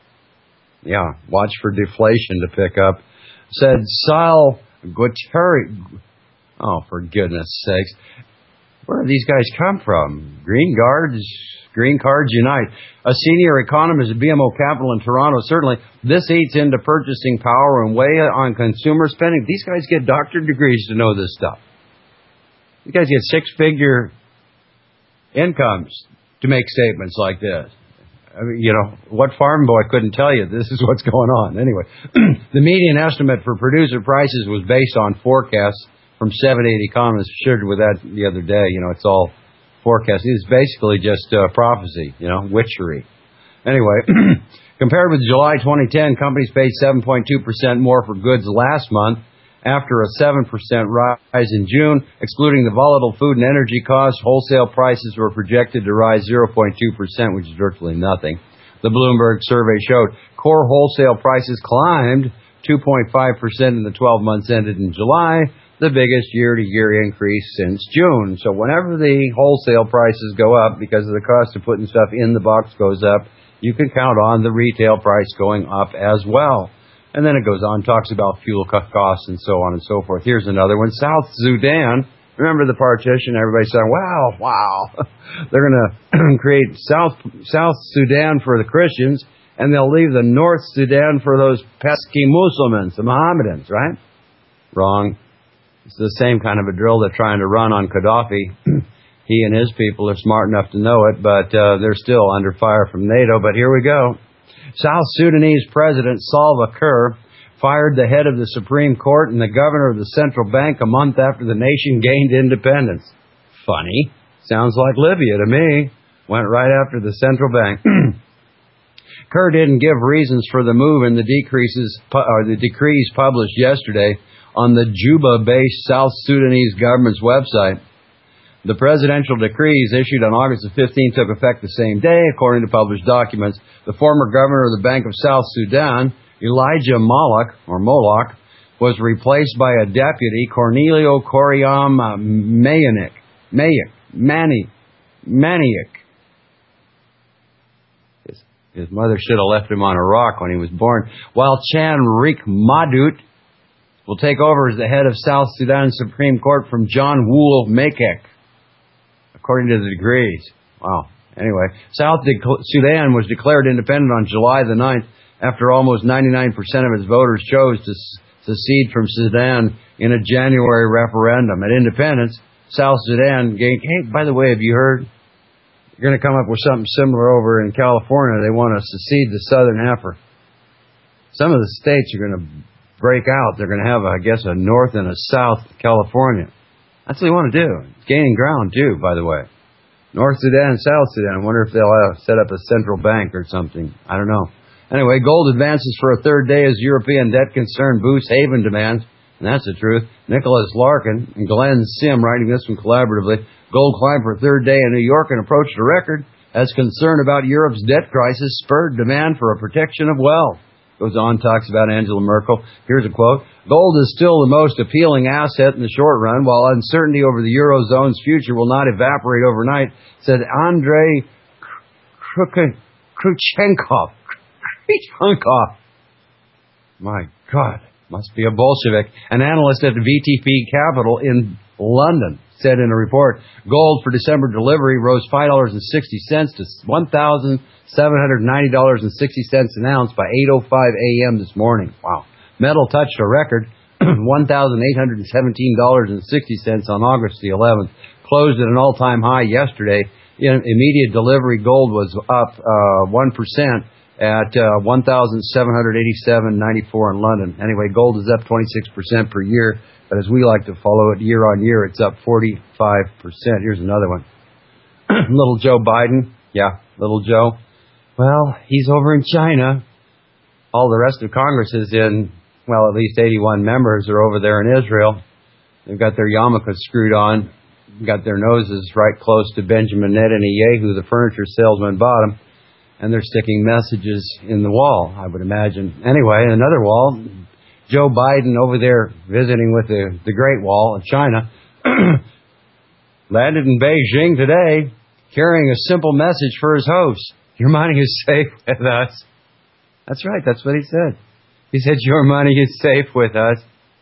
Yeah, watch for deflation to pick up. Said Sal Guterres. Oh, for goodness sakes. Where do these guys come from? Green Guards, Green Cards Unite. A senior economist at B M O Capital in Toronto. Certainly, this eats into purchasing power and weigh on consumer spending. These guys get doctorate degrees to know this stuff. These guys get six-figure incomes to make statements like this. I mean, you know, what farm boy couldn't tell you this is what's going on? Anyway, the median estimate for producer prices was based on forecasts from seven, eight economists. Shared with that the other day. You know, it's all forecast. It's basically just uh, prophecy, you know, witchery. Anyway, compared with July twenty ten, companies paid seven point two percent more for goods last month after a seven percent rise in June. Excluding the volatile food and energy costs, wholesale prices were projected to rise zero point two percent, which is virtually nothing. The Bloomberg survey showed core wholesale prices climbed two point five percent in the twelve months ended in July, the biggest year-to-year increase since June. So whenever the wholesale prices go up because of the cost of putting stuff in the box goes up, you can count on the retail price going up as well. And then it goes on, talks about fuel costs and so on and so forth. Here's another one. South Sudan. Remember the partition? Everybody's saying, wow, wow. They're going to create South South Sudan for the Christians, and they'll leave the North Sudan for those pesky Muslims, the Mohammedans, right? Wrong. It's the same kind of a drill they're trying to run on Gaddafi. He and his people are smart enough to know it, but uh, they're still under fire from NATO. But here we go. South Sudanese President Salva Kiir fired the head of the Supreme Court and the governor of the central bank a month after the nation gained independence. Funny. Sounds like Libya to me. Went right after the central bank. Kiir didn't give reasons for the move in the decreases or the decrees published yesterday on the Juba-based South Sudanese government's website. The presidential decrees issued on August the fifteenth took effect the same day, according to published documents. The former governor of the Bank of South Sudan, Elijah Moloch, or Moloch, was replaced by a deputy, Cornelio Coriam Mayanik. Mayak. Mani. Maniac. His, his mother should have left him on a rock when he was born. While Chan Rik Madut will take over as the head of South Sudan Supreme Court from John Wool Makek, according to the degrees. Wow. Anyway, South Sudan was declared independent on July the ninth after almost ninety-nine percent of its voters chose to secede from Sudan in a January referendum. At independence, South Sudan gained... Hey, by the way, have you heard? You're going to come up with something similar over in California. They want to secede the southern heifer. Some of the states are going to break out. They're going to have, I guess, a north and a south California. That's what they want to do. It's gaining ground, too, by the way. North Sudan and South Sudan. I wonder if they'll uh, set up a central bank or something. I don't know. Anyway, gold advances for a third day as European debt concern boosts haven demands. And that's the truth. Nicholas Larkin and Glenn Sim writing this one collaboratively. Gold climbed for a third day in New York and approached a record as concern about Europe's debt crisis spurred demand for a protection of wealth. Goes on, talks about Angela Merkel. Here's a quote. Gold is still the most appealing asset in the short run, while uncertainty over the Eurozone's future will not evaporate overnight, said Andrei Khrushchenkov. Khrushchenkov. My God, must be a Bolshevik. An analyst at the V T P Capital in London said in a report, gold for December delivery rose five dollars and sixty cents to one thousand seven hundred ninety dollars and sixty cents an ounce by eight oh five a.m. this morning. Wow. Metal touched a record, one thousand eight hundred seventeen dollars and sixty cents on August the eleventh. Closed at an all-time high yesterday. In immediate delivery gold was up uh, one percent at uh, one thousand seven hundred eighty-seven dollars and ninety-four cents in London. Anyway, gold is up twenty-six percent per year, but as we like to follow it year on year, it's up forty-five percent. Here's another one. Little Joe Biden. Yeah, little Joe. Well, he's over in China. All the rest of Congress is in, well, at least eighty-one members are over there in Israel. They've got their yarmulkes screwed on, got their noses right close to Benjamin Netanyahu, the furniture salesman bottom, and they're sticking messages in the wall, I would imagine. Anyway, another wall, Joe Biden over there visiting with the, the Great Wall of China, landed in Beijing today, carrying a simple message for his host. Your money is safe with us. That's right, that's what he said. He said, your money is safe with us.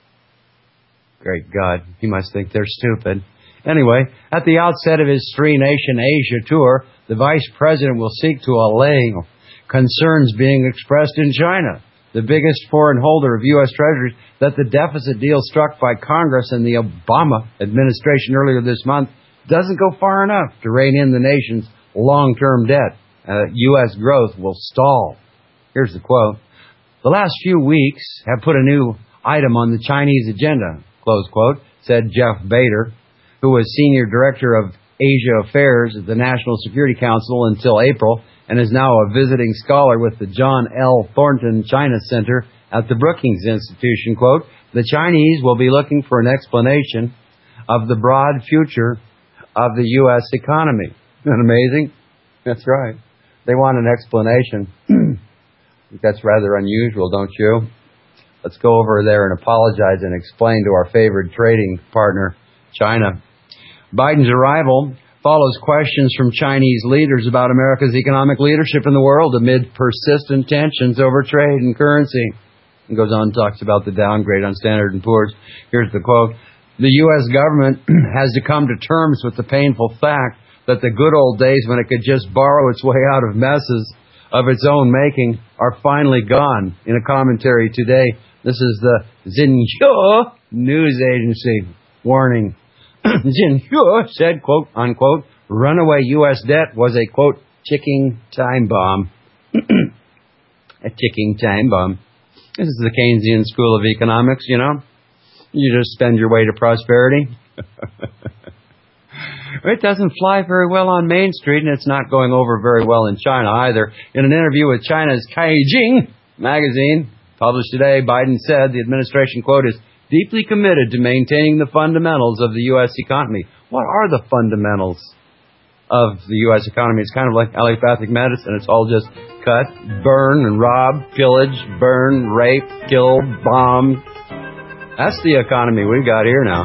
Great God, he must think they're stupid. Anyway, at the outset of his three-nation Asia tour, the vice president will seek to allay concerns being expressed in China, the biggest foreign holder of U S treasuries, that the deficit deal struck by Congress and the Obama administration earlier this month doesn't go far enough to rein in the nation's long-term debt. Uh, U S growth will stall. Here's the quote. The last few weeks have put a new item on the Chinese agenda, close quote, said Jeff Bader, who was Senior Director of Asia Affairs at the National Security Council until April and is now a visiting scholar with the John L. Thornton China Center at the Brookings Institution. Quote, the Chinese will be looking for an explanation of the broad future of the U S economy. Isn't that amazing? That's right. They want an explanation. That's rather unusual, don't you? Let's go over there and apologize and explain to our favorite trading partner, China. Biden's arrival follows questions from Chinese leaders about America's economic leadership in the world amid persistent tensions over trade and currency. He goes on and talks about the downgrade on Standard and Poor's. Here's the quote. The U S government has to come to terms with the painful fact that the good old days when it could just borrow its way out of messes of its own making are finally gone. In a commentary today, this is the Xinhua news agency warning. Xinhua said, quote, unquote, runaway U S debt was a, quote, ticking time bomb. A ticking time bomb. This is the Keynesian School of Economics, you know. You just spend your way to prosperity. It doesn't fly very well on Main Street, and it's not going over very well in China either. In an interview with China's Caijing magazine, published today, Biden said the administration, quote, is deeply committed to maintaining the fundamentals of the U S economy. What are the fundamentals of the U S economy? It's kind of like allopathic medicine. It's all just cut, burn, and rob, pillage, burn, rape, kill, bomb. That's the economy we got here now.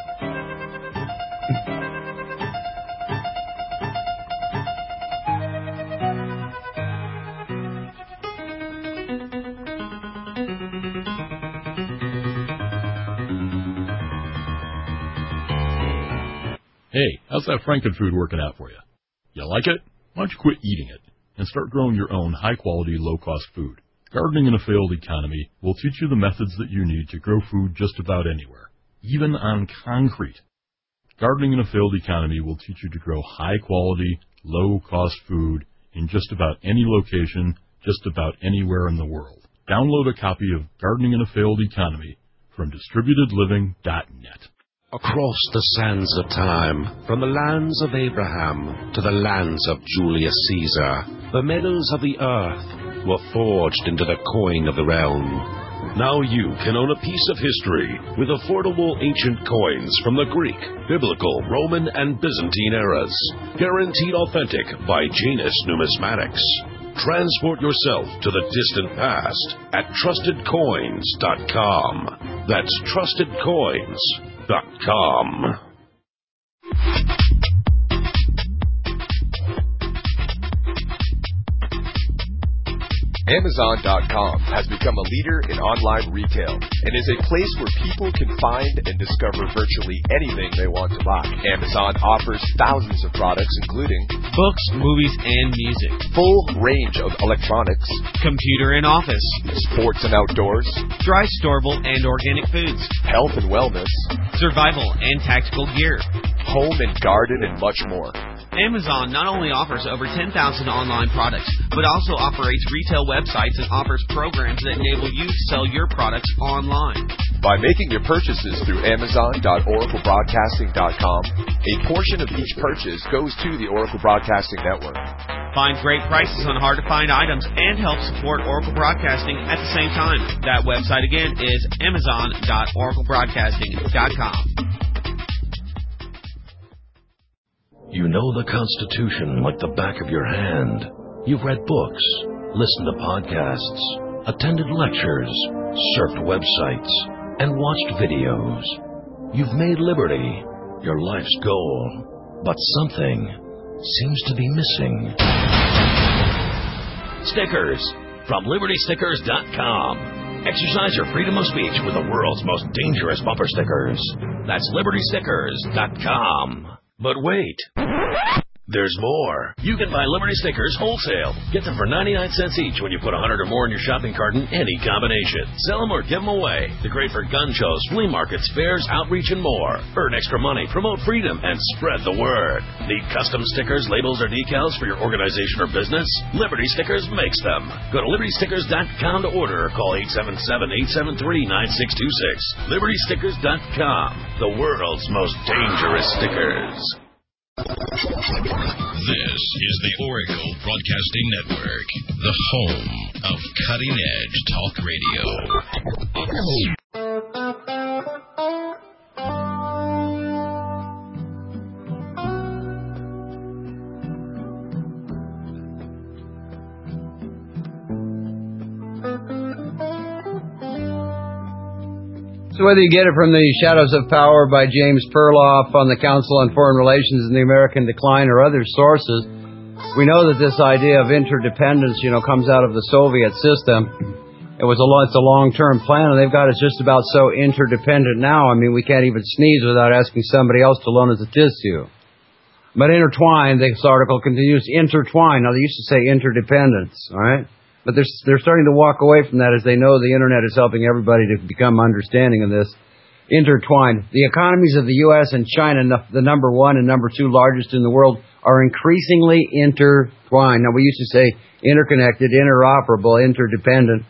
Hey, how's that Frankenfood working out for you? You like it? Why don't you quit eating it and start growing your own high-quality, low-cost food? Gardening in a Failed Economy will teach you the methods that you need to grow food just about anywhere, even on concrete. Gardening in a Failed Economy will teach you to grow high-quality, low-cost food in just about any location, just about anywhere in the world. Download a copy of Gardening in a Failed Economy from distributed living dot net. Across the sands of time, from the lands of Abraham to the lands of Julius Caesar, the meadows of the earth were forged into the coin of the realm. Now you can own a piece of history with affordable ancient coins from the Greek, Biblical, Roman, and Byzantine eras. Guaranteed authentic by Janus Numismatics. Transport yourself to the distant past at trusted coins dot com. That's trusted coins dot com. Amazon dot com has become a leader in online retail and is a place where people can find and discover virtually anything they want to buy. Amazon offers thousands of products including books, movies, and music, full range of electronics, computer and office, sports and outdoors, dry, storable, and organic foods, health and wellness, survival and tactical gear, home and garden, and much more. Amazon not only offers over ten thousand online products, but also operates retail websites and offers programs that enable you to sell your products online. By making your purchases through Amazon dot Oracle Broadcasting dot com, a portion of each purchase goes to the Oracle Broadcasting Network. Find great prices on hard-to-find items and help support Oracle Broadcasting at the same time. That website again is Amazon dot Oracle Broadcasting dot com. You know the Constitution like the back of your hand. You've read books, listened to podcasts, attended lectures, surfed websites, and watched videos. You've made liberty your life's goal, but something seems to be missing. Stickers from Liberty Stickers dot com. Exercise your freedom of speech with the world's most dangerous bumper stickers. That's Liberty Stickers dot com. But wait, there's more. You can buy Liberty stickers wholesale. Get them for ninety-nine cents each when you put one hundred or more in your shopping cart in any combination. Sell them or give them away. They're great for gun shows, flea markets, fairs, outreach, and more. Earn extra money, promote freedom, and spread the word. Need custom stickers, labels, or decals for your organization or business? Liberty Stickers makes them. Go to Liberty Stickers dot com to order or call eight seven seven, eight seven three, nine six two six. Liberty Stickers dot com, the world's most dangerous stickers. This is the Oracle Broadcasting Network, the home of cutting-edge talk radio. So whether you get it from the Shadows of Power by James Perloff on the Council on Foreign Relations and the American Decline or other sources, we know that this idea of interdependence, you know, comes out of the Soviet system. It was a, it's a long-term plan, and they've got us just about so interdependent now. I mean, we can't even sneeze without asking somebody else to loan us a tissue. But intertwined, this article continues, intertwine. Now, they used to say interdependence, all right? But they're, they're starting to walk away from that as they know the Internet is helping everybody to become understanding of this. Intertwined. The economies of the U S and China, the number one and number two largest in the world, are increasingly intertwined. Now, we used to say interconnected, interoperable, interdependent.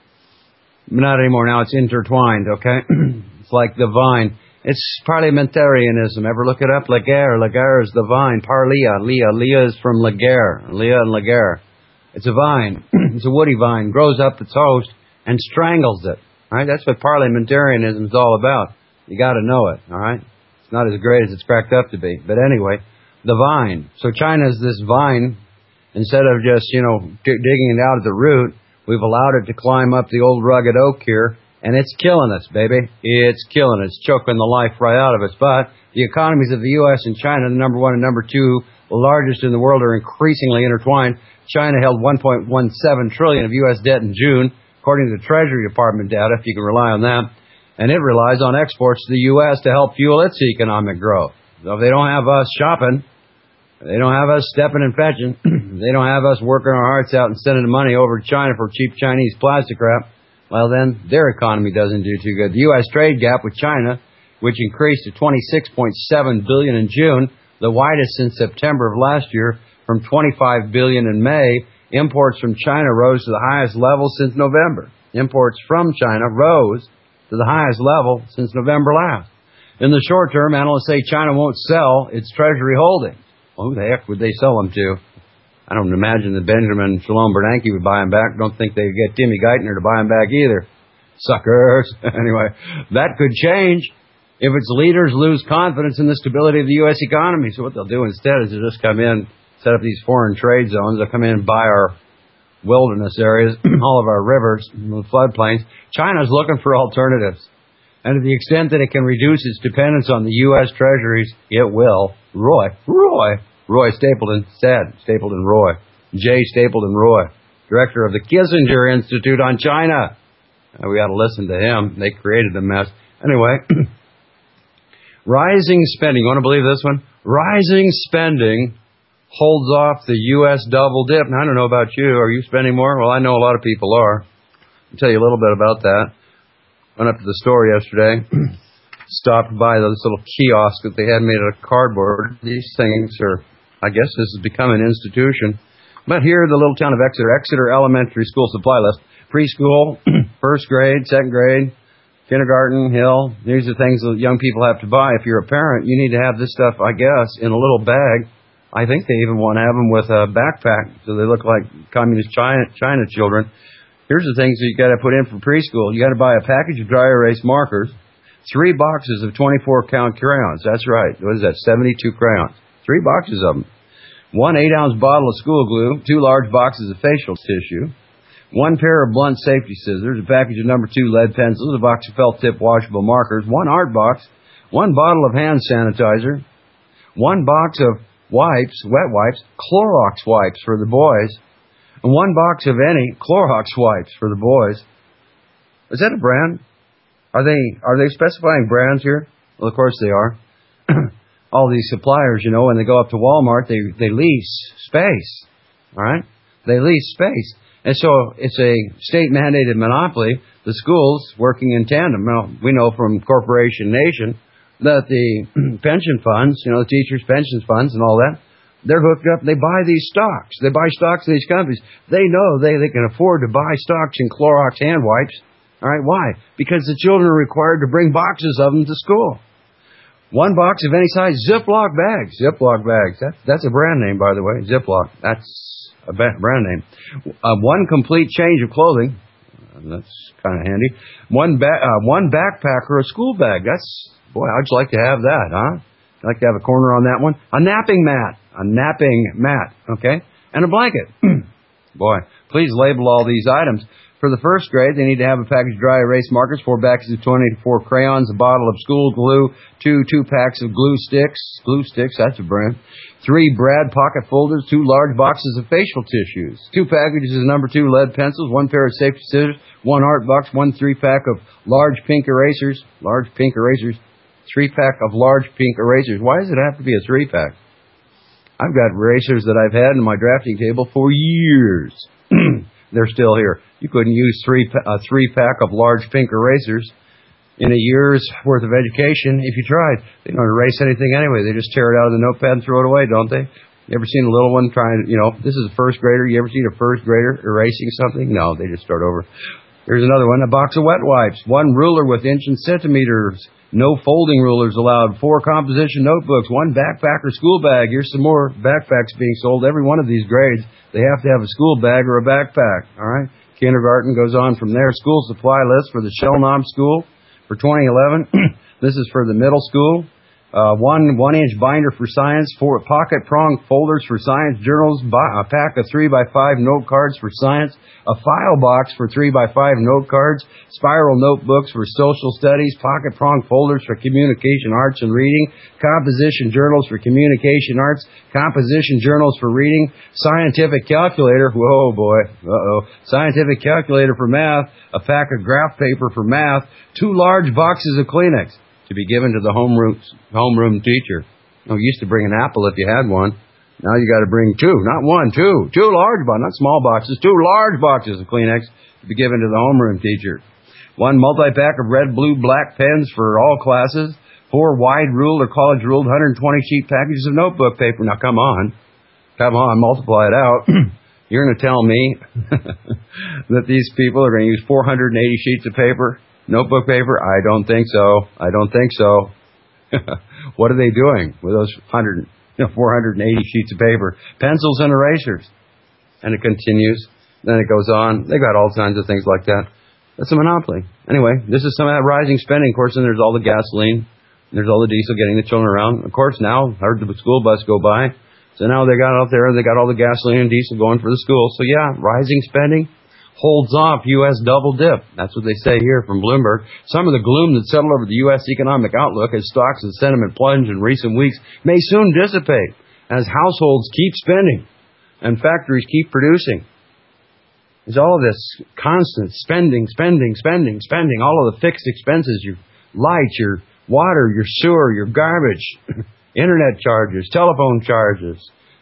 Not anymore. Now it's intertwined, okay? It's like the vine. It's parliamentarianism. Ever look it up? Laguerre. Laguerre is the vine. Parlia. Leah. Leah is from Laguerre. Leah and Laguerre. It's a vine. It's a woody vine. Grows up its host and strangles it. All right? That's what parliamentarianism is all about. You got to know it. All right? It's not as great as it's cracked up to be. But anyway, the vine. So China is this vine. Instead of just, you know, d- digging it out at the root, we've allowed it to climb up the old rugged oak here, and it's killing us, baby. It's killing us. It's choking the life right out of us. But the economies of the U S and China, the number one and number two, the largest in the world, are increasingly intertwined. China held one point one seven trillion dollars of U S debt in June, according to the Treasury Department data, if you can rely on that. And it relies on exports to the U S to help fuel its economic growth. So if they don't have us shopping, they don't have us stepping and fetching, they don't have us working our hearts out and sending the money over to China for cheap Chinese plastic wrap, well then, their economy doesn't do too good. The U S trade gap with China, which increased to twenty-six point seven billion dollars in June, the widest since September of last year, from twenty-five billion dollars in May. Imports from China rose to the highest level since November. Imports from China rose to the highest level since November last. In the short term, analysts say China won't sell its treasury holdings. Well, who the heck would they sell them to? I don't imagine that Benjamin Shalom Bernanke would buy them back. Don't think they'd get Timmy Geithner to buy them back either. Suckers. Anyway, that could change if its leaders lose confidence in the stability of the U S economy. So what they'll do instead is they'll just come in, set up these foreign trade zones. They'll come in and buy our wilderness areas, all of our rivers, the floodplains. China's looking for alternatives. And to the extent that it can reduce its dependence on the U S treasuries, it will. Roy, Roy, Roy Stapleton said, Stapleton Roy, J. Stapleton Roy, director of the Kissinger Institute on China. Uh, we got to listen to him. They created the mess. Anyway, rising spending. You want to believe this one? Rising spending holds off the U S double dip. And I don't know about you. Are you spending more? Well, I know a lot of people are. I'll tell you a little bit about that. Went up to the store yesterday. Stopped by this little kiosk that they had made out of cardboard. These things are, I guess this has become an institution. But here, the little town of Exeter, Exeter Elementary School supply list. Preschool, first grade, second grade, kindergarten, Hill. These are things that young people have to buy. If you're a parent, you need to have this stuff, I guess, in a little bag. I think they even want to have them with a backpack so they look like communist China, China children. Here's the things that you got to put in for preschool. You got to buy a package of dry erase markers, three boxes of twenty-four count crayons. That's right. What is that? seventy-two crayons. Three boxes of them. One eight-ounce bottle of school glue, two large boxes of facial tissue, one pair of blunt safety scissors, a package of number two lead pencils, a box of felt-tip washable markers, one art box, one bottle of hand sanitizer, one box of wipes, wet wipes, Clorox wipes for the boys, and one box of any Clorox wipes for the boys. Is that a brand? Are they are they specifying brands here? Well, of course they are. All these suppliers, you know, when they go up to Walmart, they, they lease space. All right? They lease space. And so it's a state-mandated monopoly. The schools working in tandem. Now, we know from Corporation Nation that the pension funds, you know, the teachers' pension funds and all that, they're hooked up. They buy these stocks. They buy stocks in these companies. They know they, they can afford to buy stocks in Clorox hand wipes. All right, why? Because the children are required to bring boxes of them to school. One box of any size, Ziploc bags. Ziploc bags. That's, that's a brand name, by the way. Ziploc. That's a brand name. Uh, one complete change of clothing. That's kind of handy. One ba- uh, one backpack or a school bag. That's, boy, I'd like to have that, huh? I'd like to have a corner on that one. A napping mat. A napping mat, okay? And a blanket. Boy, please label all these items. For the first grade, they need to have a package of dry erase markers, four packs of twenty-four crayons, a bottle of school glue, two two packs of glue sticks. Glue sticks, that's a brand. Three Brad pocket folders, two large boxes of facial tissues, two packages of number two lead pencils, one pair of safety scissors, one art box, one three-pack of large pink erasers, large pink erasers, three-pack of large pink erasers. Why does it have to be a three-pack? I've got erasers that I've had in my drafting table for years. They're still here. You couldn't use three a three-pack of large pink erasers in a year's worth of education if you tried. They don't erase anything anyway. They just tear it out of the notepad and throw it away, don't they? You ever seen a little one trying, you know, this is a first grader. You ever seen a first grader erasing something? No, they just start over. Here's another one, a box of wet wipes, one ruler with inch and centimeters, no folding rulers allowed, four composition notebooks, one backpack or school bag. Here's some more backpacks being sold. Every one of these grades, they have to have a school bag or a backpack, all right? Kindergarten goes on from there. School supply list for the Shellnam School for twenty eleven. This is for the middle school. Uh, one one-inch binder for science, four pocket prong folders for science journals, a pack of three by five note cards for science, a file box for three by five note cards, spiral notebooks for social studies, pocket prong folders for communication arts and reading, composition journals for communication arts, composition journals for reading, scientific calculator, whoa boy, uh-oh, scientific calculator for math, a pack of graph paper for math, two large boxes of Kleenex to be given to the homeroom, homeroom teacher. Oh, you used to bring an apple if you had one. Now you got to bring two, not one, two. Two large boxes, not small boxes, two large boxes of Kleenex to be given to the homeroom teacher. One multi-pack of red, blue, black pens for all classes. Four wide ruled or college ruled one hundred twenty sheet packages of notebook paper. Now come on. Come on, multiply it out. You're going to tell me that these people are going to use four hundred eighty sheets of paper? Notebook paper? I don't think so. I don't think so. What are they doing with those one hundred, you know, four hundred eighty sheets of paper? Pencils and erasers. And it continues. Then it goes on. They got all kinds of things like that. That's a monopoly. Anyway, this is some of that rising spending. Of course, then there's all the gasoline. There's all the diesel getting the children around. Of course, now, I heard the school bus go by. So now they got out there, they got all the gasoline and diesel going for the school. So yeah, rising spending holds off U S double dip. That's what they say here from Bloomberg. Some of the gloom that settled over the U S economic outlook as stocks and sentiment plunge in recent weeks may soon dissipate as households keep spending and factories keep producing. There's all of this constant spending, spending, spending, spending, all of the fixed expenses, your light, your water, your sewer, your garbage, internet charges, telephone charges,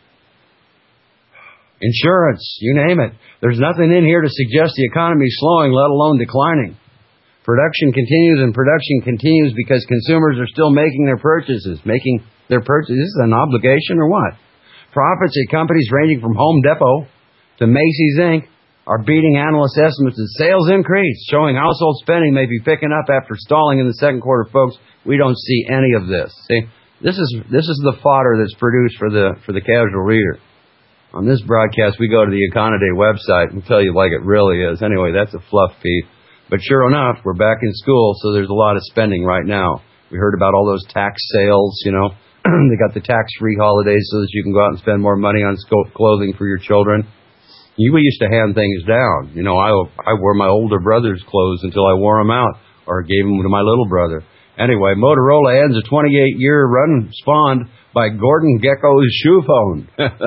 insurance, you name it. There's nothing in here to suggest the economy is slowing, let alone declining. Production continues and production continues because consumers are still making their purchases. Making their purchases is an obligation or what? Profits at companies ranging from Home Depot to Macy's Incorporated are beating analyst estimates as sales increase, showing household spending may be picking up after stalling in the second quarter. Folks, we don't see any of this. See, this is this is the fodder that's produced for the for the casual reader. On this broadcast, we go to the Econoday website and tell you like it really is. Anyway, that's a fluff piece. But sure enough, we're back in school, so there's a lot of spending right now. We heard about all those tax sales, you know. They got the tax-free holidays so that you can go out and spend more money on clothing for your children. You, we used to hand things down. You know, I, I wore my older brother's clothes until I wore them out or gave them to my little brother. Anyway, Motorola ends a twenty-eight year run spawned by Gordon Gekko's shoe phone.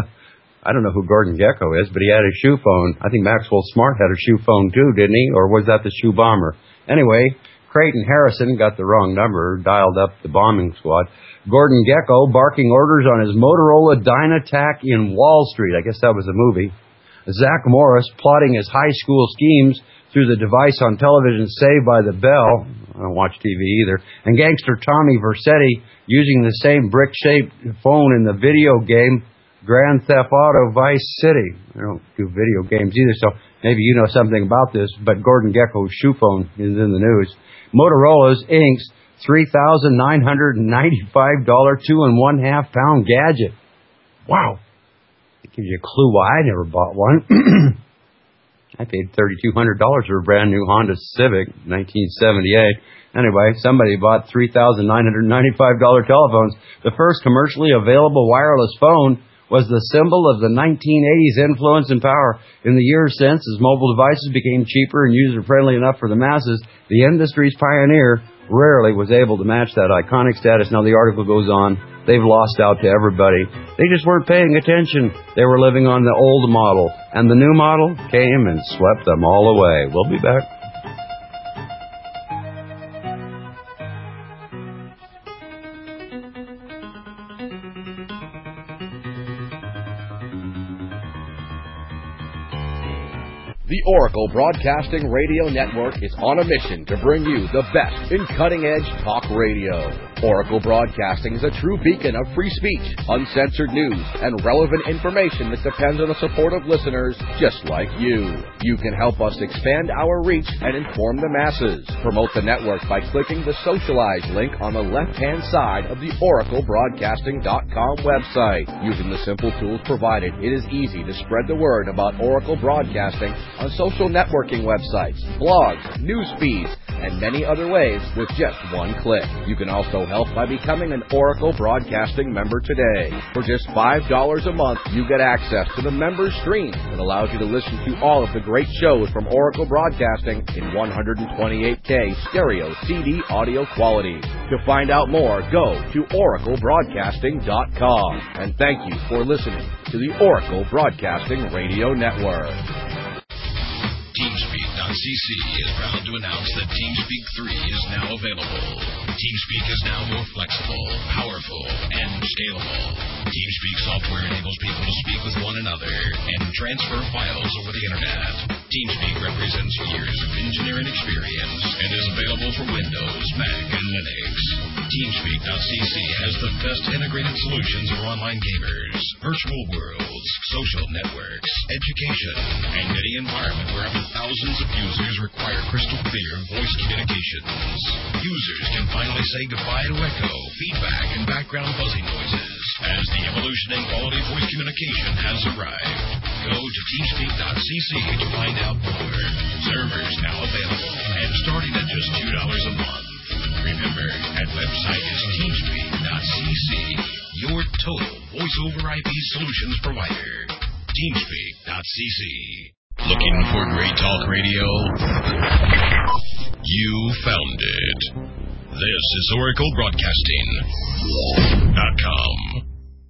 I don't know who Gordon Gekko is, but he had a shoe phone. I think Maxwell Smart had a shoe phone too, didn't he? Or was that the shoe bomber? Anyway, Creighton Harrison got the wrong number, dialed up the bombing squad. Gordon Gekko barking orders on his Motorola Dynatac in Wall Street. I guess that was a movie. Zach Morris plotting his high school schemes through the device on television Saved by the Bell. I don't watch T V either. And gangster Tommy Vercetti using the same brick-shaped phone in the video game Grand Theft Auto Vice City. I don't do video games either, so maybe you know something about this, but Gordon Gekko's shoe phone is in the news. Motorola's Incorporated's three thousand nine hundred ninety-five dollars two and one half pound gadget. Wow. It gives you a clue why I never bought one. I paid three thousand two hundred dollars for a brand new Honda Civic, nineteen seventy-eight. Anyway, somebody bought three thousand nine hundred ninety-five dollars telephones. The first commercially available wireless phone was the symbol of the nineteen eighties influence and power. In the years since, as mobile devices became cheaper and user-friendly enough for the masses, the industry's pioneer rarely was able to match that iconic status. Now the article goes on. They've lost out to everybody. They just weren't paying attention. They were living on the old model. And the new model came and swept them all away. We'll be back. The Oracle Broadcasting Radio Network is on a mission to bring you the best in cutting-edge talk radio. Oracle Broadcasting is a true beacon of free speech, uncensored news, and relevant information that depends on the support of listeners just like you. You can help us expand our reach and inform the masses. Promote the network by clicking the Socialize link on the left-hand side of the oracle broadcasting dot com website. Using the simple tools provided, it is easy to spread the word about Oracle Broadcasting on social networking websites, blogs, news feeds, and many other ways with just one click. You can also help by becoming an Oracle Broadcasting member today. For just five dollars a month, you get access to the member stream that allows you to listen to all of the great shows from Oracle Broadcasting in one twenty-eight K stereo C D audio quality. To find out more, go to oracle broadcasting dot com. And thank you for listening to the Oracle Broadcasting Radio Network. TeamSpeak dot c c is proud to announce that TeamSpeak three is now available. TeamSpeak is now more flexible, powerful, and scalable. TeamSpeak software enables people to speak with one another and transfer files over the internet. TeamSpeak represents years of engineering experience and is available for Windows, Mac, and Linux. TeamSpeak dot c c has the best integrated solutions for online gamers, virtual worlds, social networks, education, and any environment where up to thousands of users require crystal clear voice communications. Users can finally say goodbye to echo, feedback, and background buzzing noises as the evolution in quality voice communication has arrived. Go to teamspeak dot c c to find out more. Servers now available and starting at just two dollars a month. Remember, that website is teamspeak dot c c, your total voice-over I P solutions provider. teamspeak dot c c. Looking for great talk radio? You found it. This is Oracle Broadcasting dot com.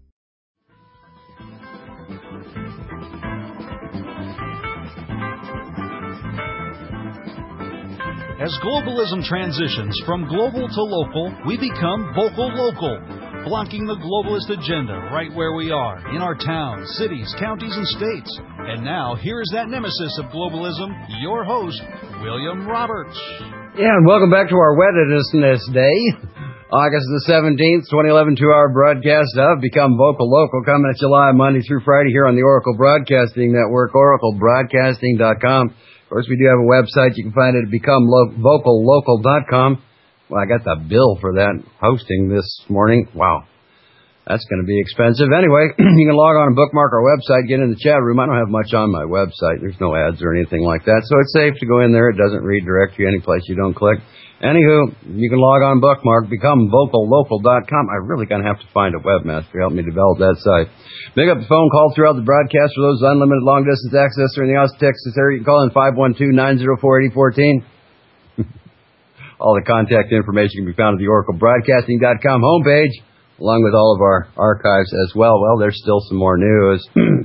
As globalism transitions from global to local, we become vocal local, blocking the globalist agenda right where we are, in our towns, cities, counties, and states. And now, here is that nemesis of globalism, your host, William Roberts. Yeah, and welcome back to our wet edition this day, August the seventeenth, twenty eleven, two-hour broadcast of Become Vocal Local, coming at you live Monday through Friday here on the Oracle Broadcasting Network, Oracle Broadcasting dot com. Of course, we do have a website. You can find it at become vocal local dot com. Well, I got the bill for that hosting this morning. Wow. That's going to be expensive. Anyway, you can log on and bookmark our website, get in the chat room. I don't have much on my website. There's no ads or anything like that. So it's safe to go in there. It doesn't redirect you any place you don't click. Anywho, you can log on, bookmark, become vocal local dot com. I'm really going to have to find a webmaster to help me develop that site. Pick up the phone call throughout the broadcast for those unlimited long-distance access or in the Austin, Texas area. You can call in five one two, nine zero four, eight zero one four. All the contact information can be found at the Oracle Broadcasting dot com homepage, along with all of our archives as well. Well, there's still some more news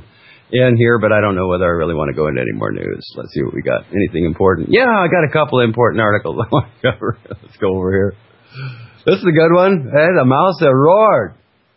in here, but I don't know whether I really want to go into any more news. Let's see what we got. Anything important? Yeah, I got a couple of important articles I want to cover. Let's go over here. This is a good one. Hey, the mouse that roared.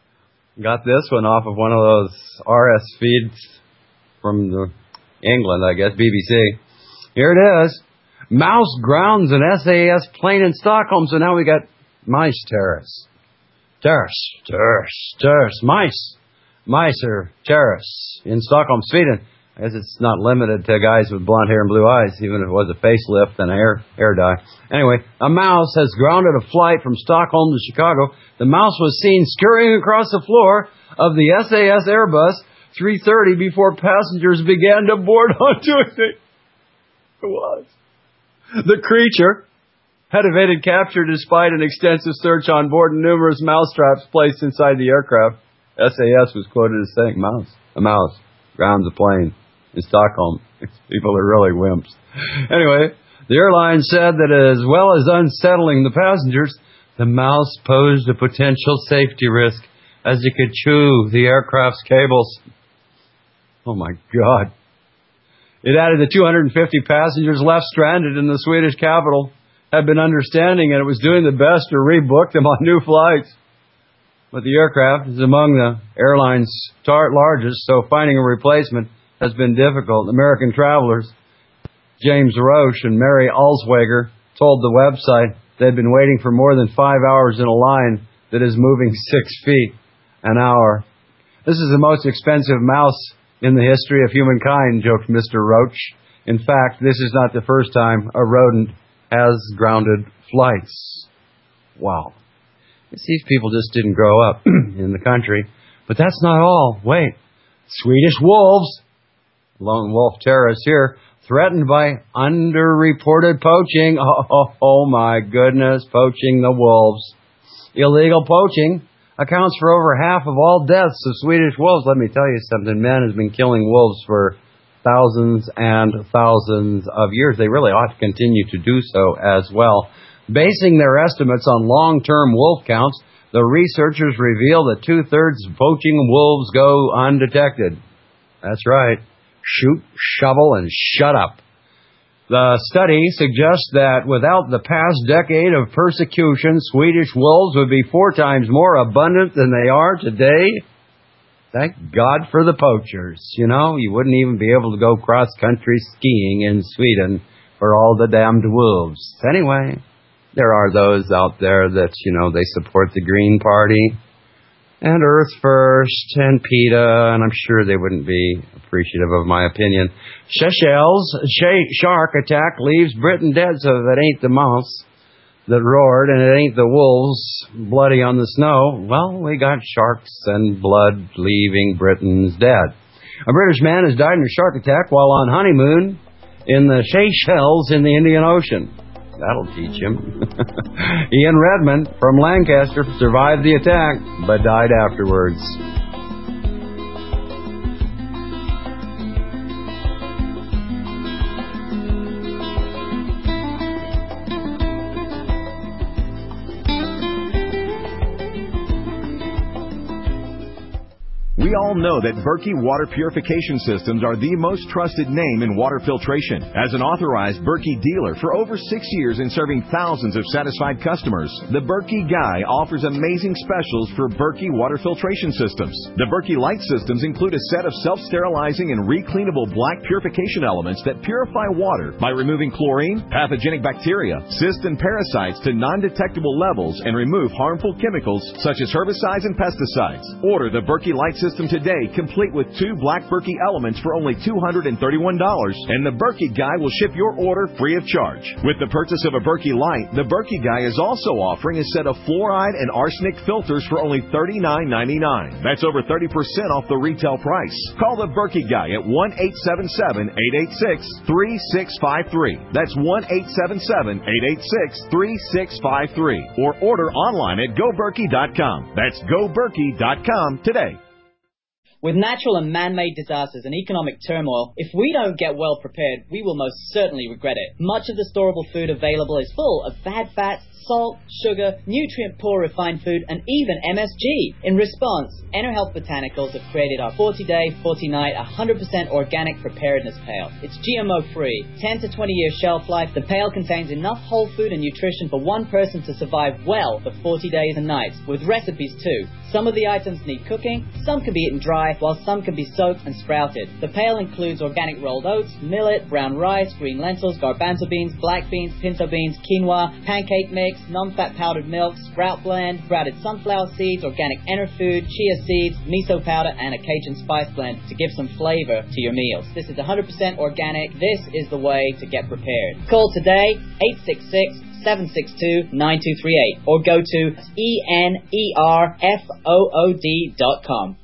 Got this one off of one of those R S feeds from the England, I guess, B B C. Here it is. Mouse grounds an S A S plane in Stockholm, so now we got mice terrorists. Terrorists, terrorists, terrorists, mice. Mice are terrorists in Stockholm, Sweden. I guess it's not limited to guys with blonde hair and blue eyes, even if it was a facelift and a hair, hair dye. Anyway, a mouse has grounded a flight from Stockholm to Chicago. The mouse was seen scurrying across the floor of the S A S Airbus three thirty before passengers began to board onto it. It was. The creature had evaded capture despite an extensive search on board and numerous mouse traps placed inside the aircraft. S A S was quoted as saying, mouse, a mouse, grounds a plane in Stockholm. People are really wimps. Anyway, the airline said that as well as unsettling the passengers, the mouse posed a potential safety risk as it could chew the aircraft's cables. Oh my God. It added that two hundred fifty passengers left stranded in the Swedish capital had been understanding and it was doing the best to rebook them on new flights. But the aircraft is among the airline's largest, so finding a replacement has been difficult. American travelers, James Roche and Mary Alswager, told the website they'd been waiting for more than five hours in a line that is moving six feet an hour. This is the most expensive mouse in the history of humankind, joked Mister Roche. In fact, this is not the first time a rodent has grounded flights. Wow. These people just didn't grow up in the country. But that's not all. Wait. Swedish wolves, lone wolf terrorists here, threatened by underreported poaching. Oh, oh, oh my goodness, poaching the wolves. Illegal poaching accounts for over half of all deaths of Swedish wolves. Let me tell you something. Man has been killing wolves for thousands and thousands of years. They really ought to continue to do so as well. Basing their estimates on long-term wolf counts, the researchers reveal that two-thirds of poaching wolves go undetected. That's right. Shoot, shovel, and shut up. The study suggests that without the past decade of persecution, Swedish wolves would be four times more abundant than they are today. Thank God for the poachers. You know, you wouldn't even be able to go cross-country skiing in Sweden for all the damned wolves. Anyway, there are those out there that, you know, they support the Green Party and Earth First and PETA, and I'm sure they wouldn't be appreciative of my opinion. Seychelles shark attack leaves Britain dead, so that ain't the mouse that roared, and it ain't the wolves bloody on the snow. Well, we got sharks and blood leaving Britons dead. A British man has died in a shark attack while on honeymoon in the Seychelles in the Indian Ocean. That'll teach him. Ian Redmond from Lancaster survived the attack, but died afterwards. We all know that Berkey Water Purification Systems are the most trusted name in water filtration. As an authorized Berkey dealer for over six years and serving thousands of satisfied customers, the Berkey Guy offers amazing specials for Berkey Water Filtration Systems. The Berkey Light Systems include a set of self-sterilizing and recleanable black purification elements that purify water by removing chlorine, pathogenic bacteria, cysts, and parasites to non-detectable levels and remove harmful chemicals such as herbicides and pesticides. Order the Berkey Light System today, complete with two black Berkey elements for only two hundred thirty-one dollars, and the Berkey Guy will ship your order free of charge. With the purchase of a Berkey Light, the Berkey Guy is also offering a set of fluoride and arsenic filters for only thirty-nine ninety-nine. That's over thirty percent off the retail price. Call the Berkey Guy at one eight seven seven, eight eight six, three six five three. That's one eight seven seven, eight eight six, three six five three. Or order online at go berkey dot com. That's go berkey dot com today. With natural and man-made disasters and economic turmoil, if we don't get well prepared, we will most certainly regret it. Much of the storable food available is full of bad fats, salt, sugar, nutrient-poor refined food, and even M S G. In response, EnerHealth Botanicals have created our forty-day, forty-night, one hundred percent organic preparedness pail. It's G M O-free, ten to twenty year shelf life. The pail contains enough whole food and nutrition for one person to survive well for forty days and nights, with recipes too. Some of the items need cooking, some can be eaten dry, while some can be soaked and sprouted. The pail includes organic rolled oats, millet, brown rice, green lentils, garbanzo beans, black beans, pinto beans, quinoa, pancake mix, non-fat powdered milk, sprout blend, sprouted sunflower seeds, organic Enerfood, chia seeds, miso powder, and a Cajun spice blend to give some flavor to your meals. This is one hundred percent organic. This is the way to get prepared. Call today, eight six six, seven six two, nine two three eight, or go to E N E R F O O D dot com.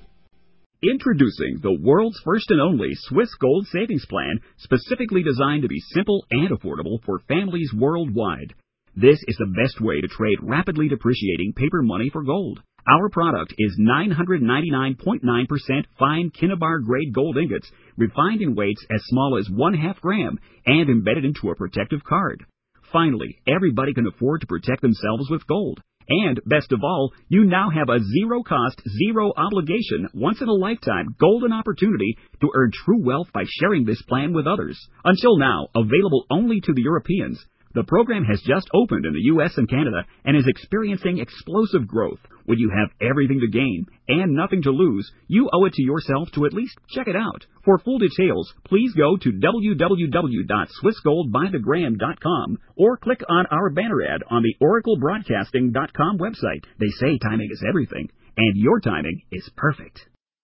Introducing the world's first and only Swiss Gold Savings Plan, specifically designed to be simple and affordable for families worldwide. This is the best way to trade rapidly depreciating paper money for gold. Our product is nine hundred ninety-nine point nine percent fine Kinnabar grade gold ingots, refined in weights as small as one half gram, and embedded into a protective card. Finally, everybody can afford to protect themselves with gold. And, best of all, you now have a zero-cost, zero-obligation, once-in-a-lifetime golden opportunity to earn true wealth by sharing this plan with others. Until now, available only to the Europeans, the program has just opened in the U S and Canada and is experiencing explosive growth. When you have everything to gain and nothing to lose, you owe it to yourself to at least check it out. For full details, please go to w w w dot swiss gold by the gram dot com or click on our banner ad on the oracle broadcasting dot com website. They say timing is everything, and your timing is perfect.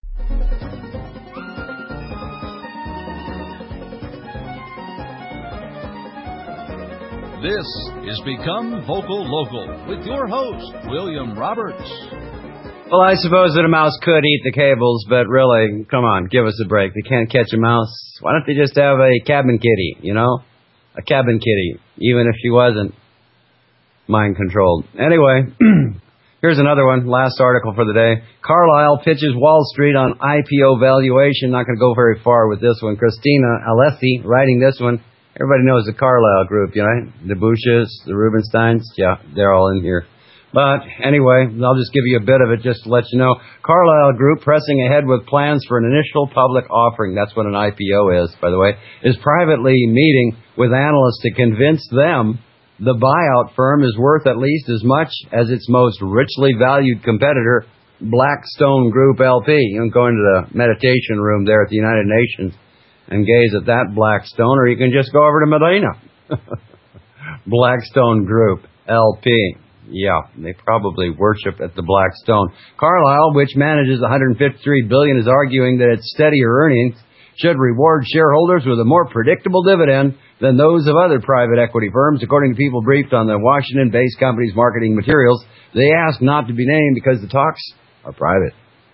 This is Become Vocal Local with your host, William Roberts. Well, I suppose that a mouse could eat the cables, but really, come on, give us a break. They can't catch a mouse. Why don't they just have a cabin kitty, you know? A cabin kitty, even if she wasn't mind-controlled. Anyway, here's another one, last article for the day. Carlyle pitches Wall Street on I P O valuation. Not going to go very far with this one. Christina Alessi writing this one. Everybody knows the Carlyle Group, you know, the Bushes, the Rubensteins. Yeah, they're all in here. But anyway, I'll just give you a bit of it just to let you know. Carlyle Group pressing ahead with plans for an initial public offering. That's what an I P O is, by the way. Is privately meeting with analysts to convince them the buyout firm is worth at least as much as its most richly valued competitor, Blackstone Group L P. You can go into the meditation room there at the United Nations and gaze at that Blackstone, or you can just go over to Medina. Blackstone Group, L P. Yeah, they probably worship at the Blackstone. Carlyle, which manages one hundred fifty-three billion dollars, is arguing that its steadier earnings should reward shareholders with a more predictable dividend than those of other private equity firms. According to people briefed on the Washington-based company's marketing materials, they asked not to be named because the talks are private.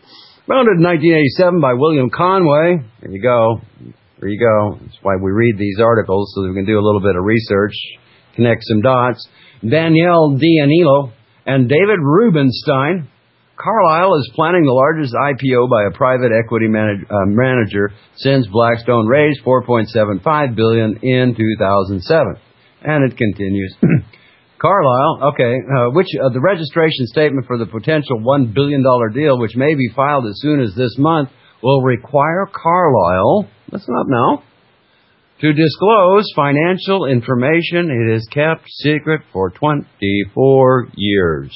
Founded in nineteen eighty-seven by William Conway. There you go. There you go. That's why we read these articles, so that we can do a little bit of research, connect some dots. Danielle D'Anilo and David Rubenstein. Carlyle is planning the largest I P O by a private equity manage, uh, manager since Blackstone raised four point seven five billion dollars in two thousand seven. And it continues. Carlyle, okay, uh, which uh, the registration statement for the potential one billion dollars deal, which may be filed as soon as this month, will require Carlyle, listen up now, to disclose financial information it has kept secret for twenty-four years.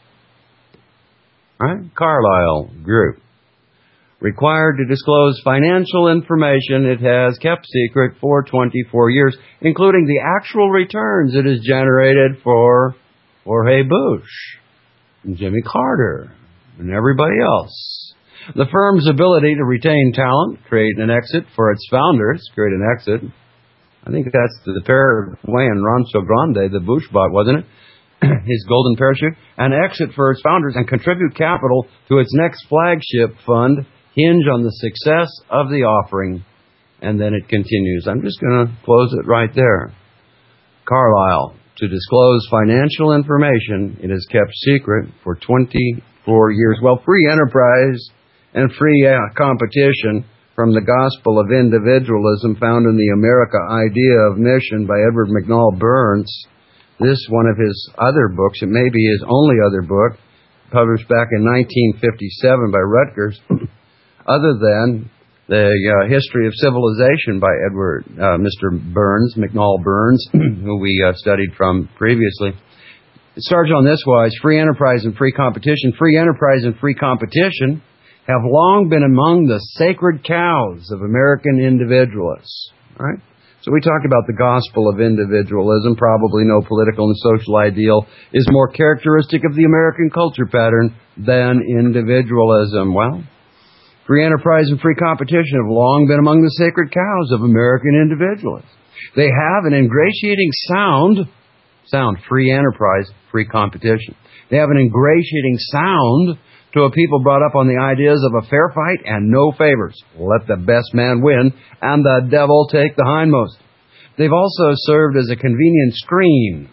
Right? Carlyle Group. Required to disclose financial information it has kept secret for twenty-four years, including the actual returns it has generated for Jorge Bush, and Jimmy Carter, and everybody else. The firm's ability to retain talent, create an exit for its founders, create an exit. I think that's the Paraguayan Rancho Grande, the Bush bought, wasn't it? His golden parachute. An exit for its founders and contribute capital to its next flagship fund hinge on the success of the offering. And then it continues. I'm just going to close it right there. Carlyle, to disclose financial information it has kept secret for twenty-four years. Well, free enterprise and free uh, competition from the gospel of individualism found in the America Idea of Mission by Edward McNall Burns. This one of his other books, it may be his only other book, published back in nineteen fifty-seven by Rutgers, other than the uh, History of Civilization by Edward, uh, Mister Burns, McNall Burns, who we uh, studied from previously. It starts on this wise: free enterprise and free competition. Free enterprise and free competition have long been among the sacred cows of American individualists. All right? So we talk about the gospel of individualism. Probably no political and social ideal is more characteristic of the American culture pattern than individualism. Well, free enterprise and free competition have long been among the sacred cows of American individualists. They have an ingratiating sound, sound, free enterprise, free competition. They have an ingratiating sound to a people brought up on the ideas of a fair fight and no favors. Let the best man win and the devil take the hindmost. They've also served as a convenient screen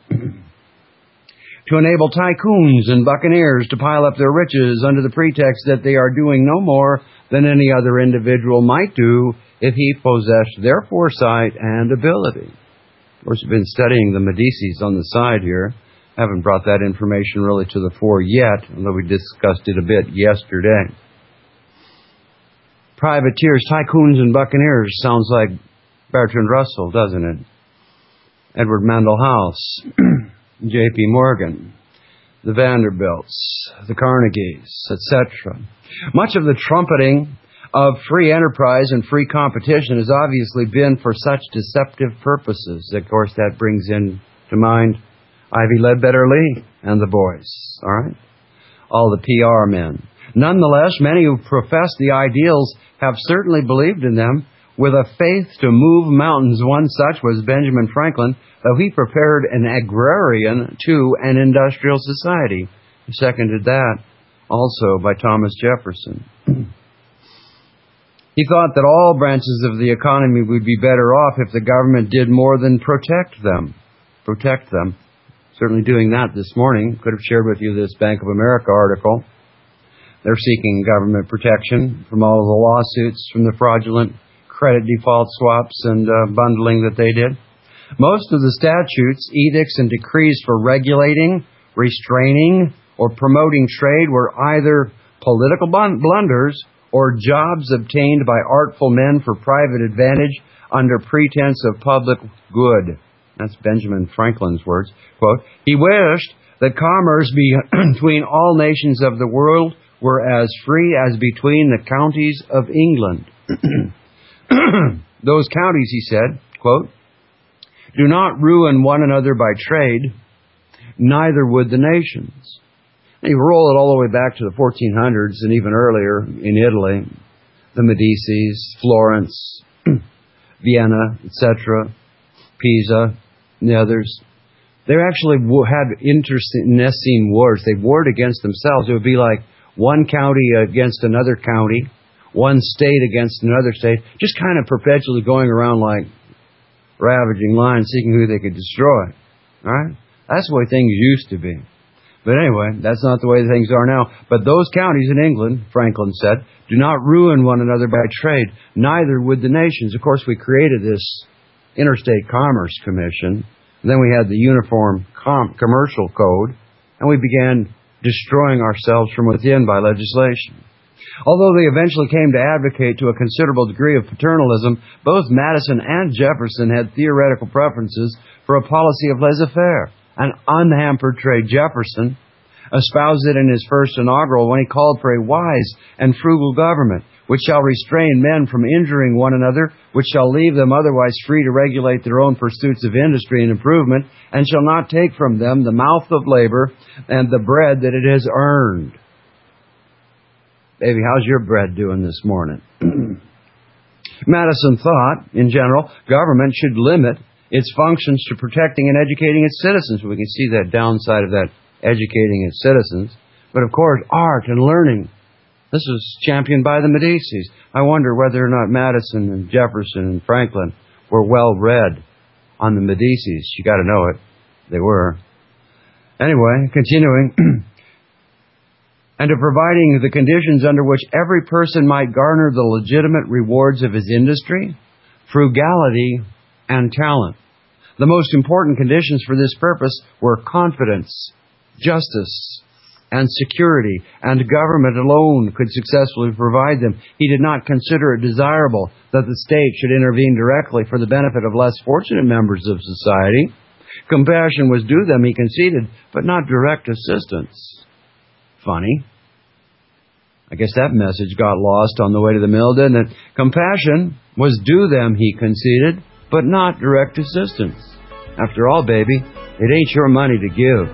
to enable tycoons and buccaneers to pile up their riches under the pretext that they are doing no more than any other individual might do if he possessed their foresight and ability. Of course, we've been studying the Medicis on the side here. Haven't brought that information really to the fore yet, although we discussed it a bit yesterday. Privateers, tycoons, and buccaneers sounds like Bertrand Russell, doesn't it? Edward Mandell House, J P Morgan, the Vanderbilts, the Carnegies, et cetera. Much of the trumpeting of free enterprise and free competition has obviously been for such deceptive purposes. Of course, that brings in to mind Ivy Ledbetter Lee and the boys, all right? All the P R men. Nonetheless, many who profess the ideals have certainly believed in them with a faith to move mountains. One such was Benjamin Franklin, though he prepared an agrarian to an industrial society. He seconded that also by Thomas Jefferson. He thought that all branches of the economy would be better off if the government did more than protect them. Protect them. Certainly doing that this morning. Could have shared with you this Bank of America article. They're seeking government protection from all of the lawsuits, from the fraudulent credit default swaps and uh, bundling that they did. Most of the statutes, edicts, and decrees for regulating, restraining, or promoting trade were either political blunders or jobs obtained by artful men for private advantage under pretense of public good. That's Benjamin Franklin's words. Quote, he wished that commerce be between all nations of the world were as free as between the counties of England. Those counties, he said, quote, do not ruin one another by trade, neither would the nations. And you roll it all the way back to the fourteen hundreds and even earlier in Italy, the Medicis, Florence, Vienna, et cetera, Pisa, and the others. They actually had internecine wars. They warred against themselves. It would be like one county against another county, one state against another state, just kind of perpetually going around like ravaging lions seeking who they could destroy. All right? That's the way things used to be. But anyway, that's not the way things are now. But those counties in England, Franklin said, do not ruin one another by trade. Neither would the nations. Of course, we created this Interstate Commerce Commission. And then we had the Uniform Com- Commercial Code. And we began destroying ourselves from within by legislation. Although they eventually came to advocate to a considerable degree of paternalism, both Madison and Jefferson had theoretical preferences for a policy of laissez-faire, an unhampered trade. Jefferson espoused it in his first inaugural when he called for a wise and frugal government, which shall restrain men from injuring one another, which shall leave them otherwise free to regulate their own pursuits of industry and improvement, and shall not take from them the mouth of labor and the bread that it has earned. Baby, how's your bread doing this morning? Madison thought, in general, government should limit its functions to protecting and educating its citizens. We can see that downside of that, educating its citizens. But of course, art and learning. This was championed by the Medicis. I wonder whether or not Madison and Jefferson and Franklin were well read on the Medicis. You got to know it. They were. Anyway, continuing. And to providing the conditions under which every person might garner the legitimate rewards of his industry, frugality, and talent. The most important conditions for this purpose were confidence, justice, and security, and government alone could successfully provide them. He did not consider it desirable that the state should intervene directly for the benefit of less fortunate members of society. Compassion was due them, he conceded, but not direct assistance. Funny. I guess that message got lost on the way to the mill, didn't it? Compassion was due them, he conceded, but not direct assistance. After all, baby, it ain't your money to give.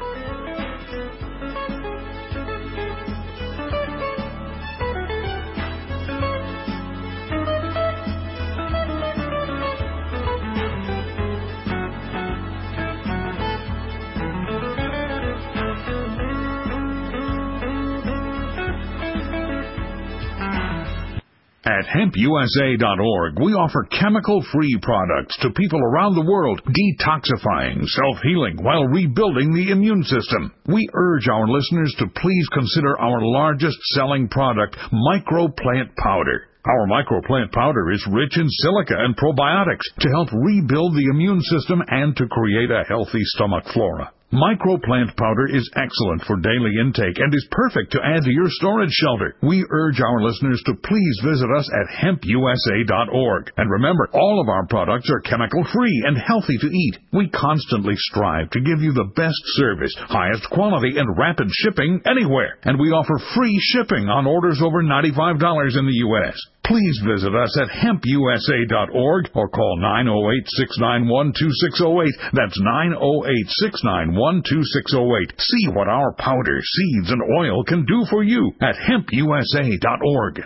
At hemp U S A dot org, we offer chemical-free products to people around the world, detoxifying, self-healing, while rebuilding the immune system. We urge our listeners to please consider our largest-selling product, Microplant Powder. Our Microplant Powder is rich in silica and probiotics to help rebuild the immune system and to create a healthy stomach flora. Microplant Powder is excellent for daily intake and is perfect to add to your storage shelter. We urge our listeners to please visit us at hemp U S A dot org. And remember, all of our products are chemical-free and healthy to eat. We constantly strive to give you the best service, highest quality, and rapid shipping anywhere. And we offer free shipping on orders over ninety-five dollars in the U S Please visit us at hemp U S A dot org or call nine oh eight, six nine one, two six oh eight. That's nine oh eight, six nine one, two six oh eight. See what our powder, seeds, and oil can do for you at hemp U S A dot org.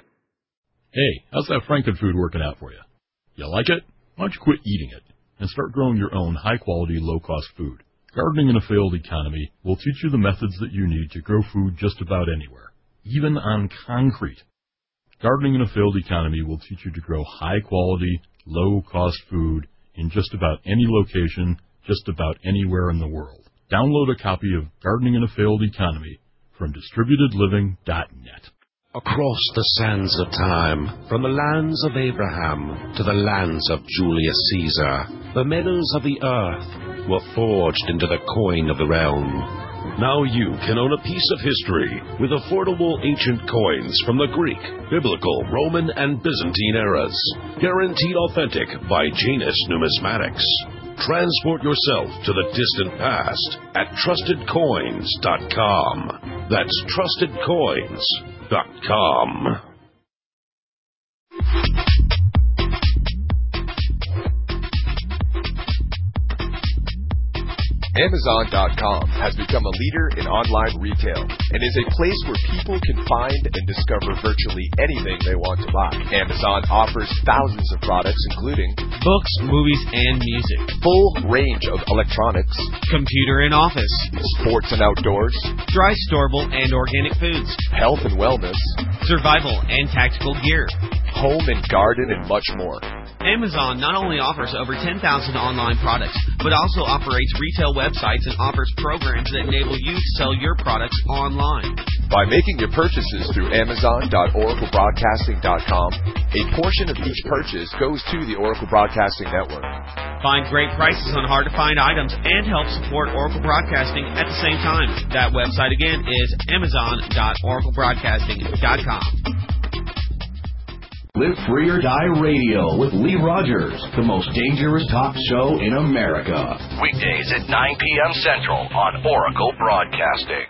Hey, how's that Frankenfood working out for you? You like it? Why don't you quit eating it and start growing your own high-quality, low-cost food? Gardening in a Failed Economy will teach you the methods that you need to grow food just about anywhere, even on concrete. Gardening in a Failed Economy will teach you to grow high-quality, low-cost food in just about any location, just about anywhere in the world. Download a copy of Gardening in a Failed Economy from distributed living dot net. Across the sands of time, from the lands of Abraham to the lands of Julius Caesar, the metals of the earth were forged into the coin of the realm. Now you can own a piece of history with affordable ancient coins from the Greek, Biblical, Roman, and Byzantine eras. Guaranteed authentic by Janus Numismatics. Transport yourself to the distant past at trusted coins dot com. That's trusted coins dot com. Amazon dot com has become a leader in online retail and is a place where people can find and discover virtually anything they want to buy. Amazon offers thousands of products including books, movies, and music, full range of electronics, computer and office, sports and outdoors, dry storable and organic foods, health and wellness, survival and tactical gear, home and garden, and much more. Amazon not only offers over ten thousand online products, but also operates retail websites and offers programs that enable you to sell your products online. By making your purchases through Amazon dot Oracle Broadcasting dot com, a portion of each purchase goes to the Oracle Broadcasting Network. Find great prices on hard-to-find items and help support Oracle Broadcasting at the same time. That website again is Amazon dot Oracle Broadcasting dot com. Live Free or Die Radio with Lee Rogers, the most dangerous talk show in America. Weekdays at nine p.m. Central on Oracle Broadcasting.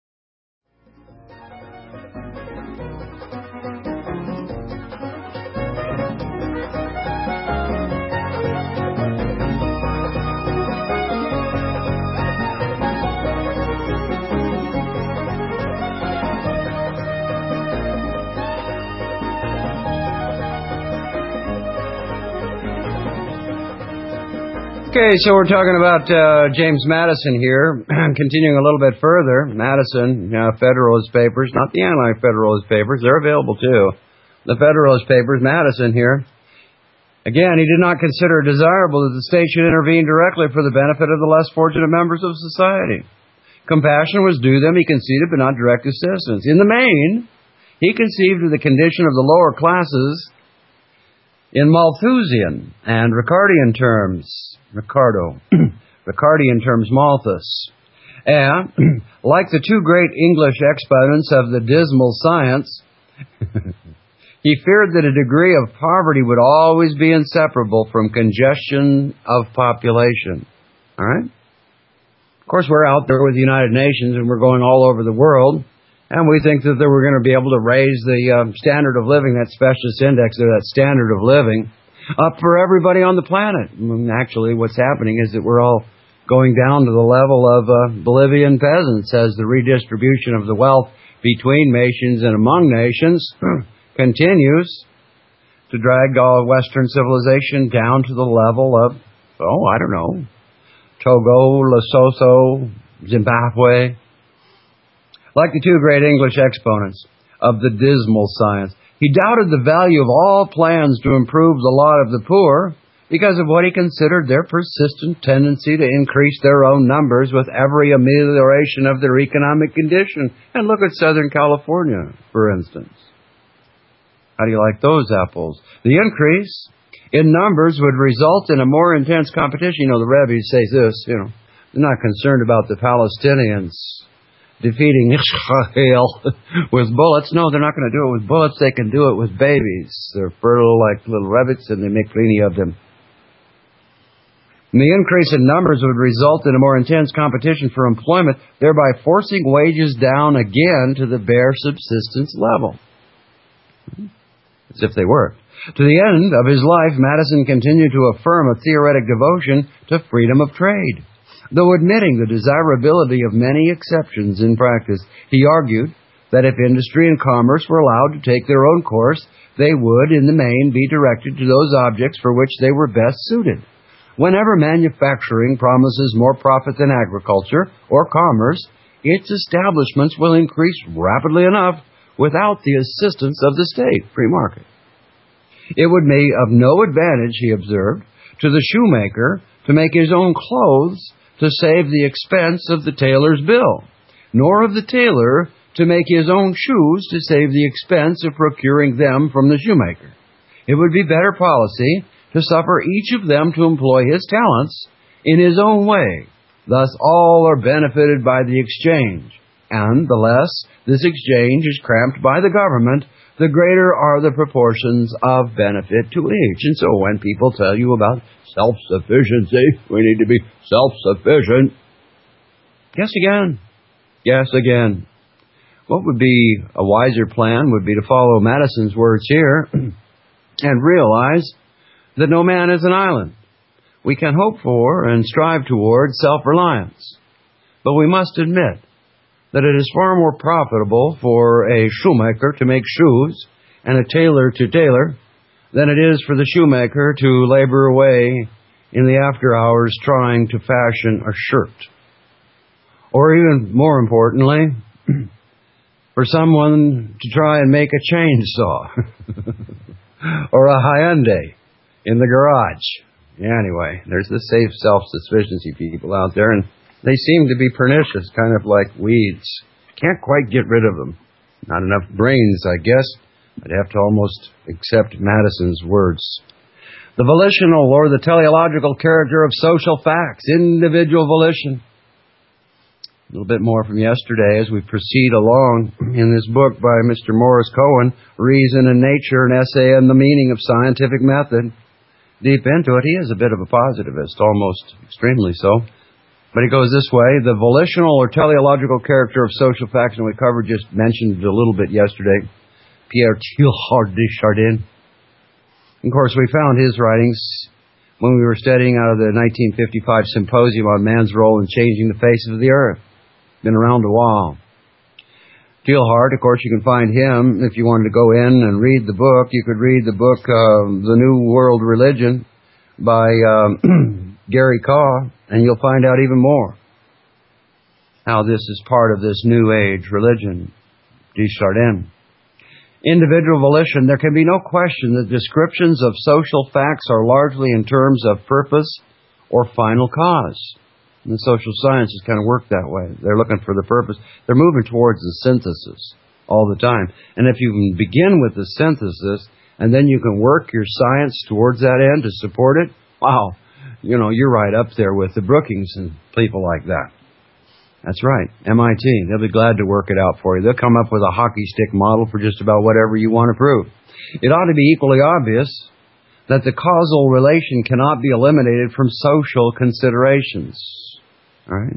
Okay, so we're talking about uh, James Madison here. Continuing a little bit further, Madison, uh, Federalist Papers, not the anti-Federalist Papers, they're available too. The Federalist Papers, Madison here. Again, he did not consider it desirable that the state should intervene directly for the benefit of the less fortunate members of society. Compassion was due them, he conceded, but not direct assistance. In the main, he conceived of the condition of the lower classes in Malthusian and Ricardian terms. Ricardo. Ricardian terms, Malthus. And, like the two great English exponents of the dismal science, he feared that a degree of poverty would always be inseparable from congestion of population. All right? Of course, we're out there with the United Nations, and we're going all over the world, and we think that we're going to be able to raise the um, standard of living, that specialist index, or that standard of living, up for everybody on the planet. And actually, what's happening is that we're all going down to the level of uh, Bolivian peasants as the redistribution of the wealth between nations and among nations continues to drag all Western civilization down to the level of, oh, I don't know, Togo, Lesotho, Zimbabwe. Like the two great English exponents of the dismal science, he doubted the value of all plans to improve the lot of the poor because of what he considered their persistent tendency to increase their own numbers with every amelioration of their economic condition. And look at Southern California, for instance. How do you like those apples? The increase in numbers would result in a more intense competition. You know, the rabbis say this, you know, they're not concerned about the Palestinians defeating Israel with bullets. No, they're not going to do it with bullets. They can do it with babies. They're fertile like little rabbits, and they make plenty of them. And the increase in numbers would result in a more intense competition for employment, thereby forcing wages down again to the bare subsistence level. As if they worked. To the end of his life, Madison continued to affirm a theoretic devotion to freedom of trade. Though admitting the desirability of many exceptions in practice, he argued that if industry and commerce were allowed to take their own course, they would, in the main, be directed to those objects for which they were best suited. Whenever manufacturing promises more profit than agriculture or commerce, its establishments will increase rapidly enough without the assistance of the state, free market. It would be of no advantage, he observed, to the shoemaker to make his own clothes to save the expense of the tailor's bill, nor of the tailor to make his own shoes to save the expense of procuring them from the shoemaker. It would be better policy to suffer each of them to employ his talents in his own way. Thus all are benefited by the exchange, and the less this exchange is cramped by the government, the greater are the proportions of benefit to each. And so when people tell you about self-sufficiency, we need to be self-sufficient. Guess again. Guess again. What would be a wiser plan would be to follow Madison's words here and realize that no man is an island. we can hope for and strive toward self-reliance. But we must admit that it is far more profitable for a shoemaker to make shoes and a tailor to tailor than it is for the shoemaker to labor away in the after hours trying to fashion a shirt. Or even more importantly, for someone to try and make a chainsaw or a Hyundai in the garage. Anyway, there's the safe self-sufficiency people out there, and they seem to be pernicious, kind of like weeds. Can't quite get rid of them. Not enough brains, I guess. I'd have to almost accept Madison's words. The volitional or the teleological character of social facts, individual volition. A little bit more from yesterday as we proceed along in this book by Mister Morris Cohen, Reason and Nature, an essay on the meaning of scientific method. Deep into it, he is a bit of a positivist, almost extremely so. But he goes this way, the volitional or teleological character of social facts, and we covered, just mentioned it a little bit yesterday, Pierre Teilhard de Chardin. Of course, we found his writings when we were studying out of the nineteen fifty-five Symposium on Man's Role in Changing the Face of the Earth. Been around a while. Teilhard, of course, you can find him if you wanted to go in and read the book. You could read the book, uh, The New World Religion by um, Gary Kaw, and you'll find out even more how this is part of this New Age religion, de Chardin. Individual volition, there can be no question that descriptions of social facts are largely in terms of purpose or final cause. And the social sciences kind of work that way. They're looking for the purpose. They're moving towards the synthesis all the time. And if you can begin with the synthesis, and then you can work your science towards that end to support it, wow, you know, you're right up there with the Brookings and people like that. That's right, M I T. They'll be glad to work it out for you. They'll come up with a hockey stick model for just about whatever you want to prove. It ought to be equally obvious that the causal relation cannot be eliminated from social considerations. All right?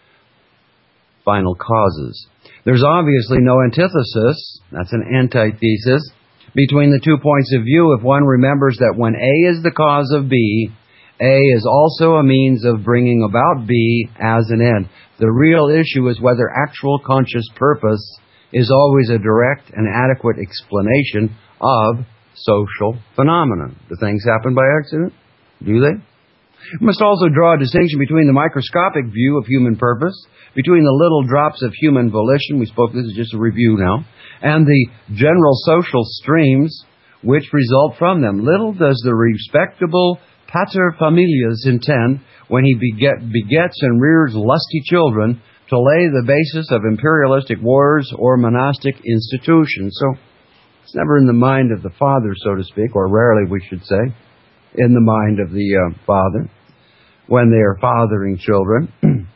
Final causes. There's obviously no antithesis, that's an antithesis, between the two points of view if one remembers that when A is the cause of B, A is also a means of bringing about B as an end. The real issue is whether actual conscious purpose is always a direct and adequate explanation of social phenomena. Do things happen by accident? Do they? We must also draw a distinction between the microscopic view of human purpose, between the little drops of human volition, we spoke, this is just a review now, and the general social streams which result from them. Little does the respectable pater familias intend, when he beget, begets and rears lusty children, to lay the basis of imperialistic wars or monastic institutions. So it's never in the mind of the father, so to speak, or rarely we should say, in the mind of the uh, father, when they are fathering children,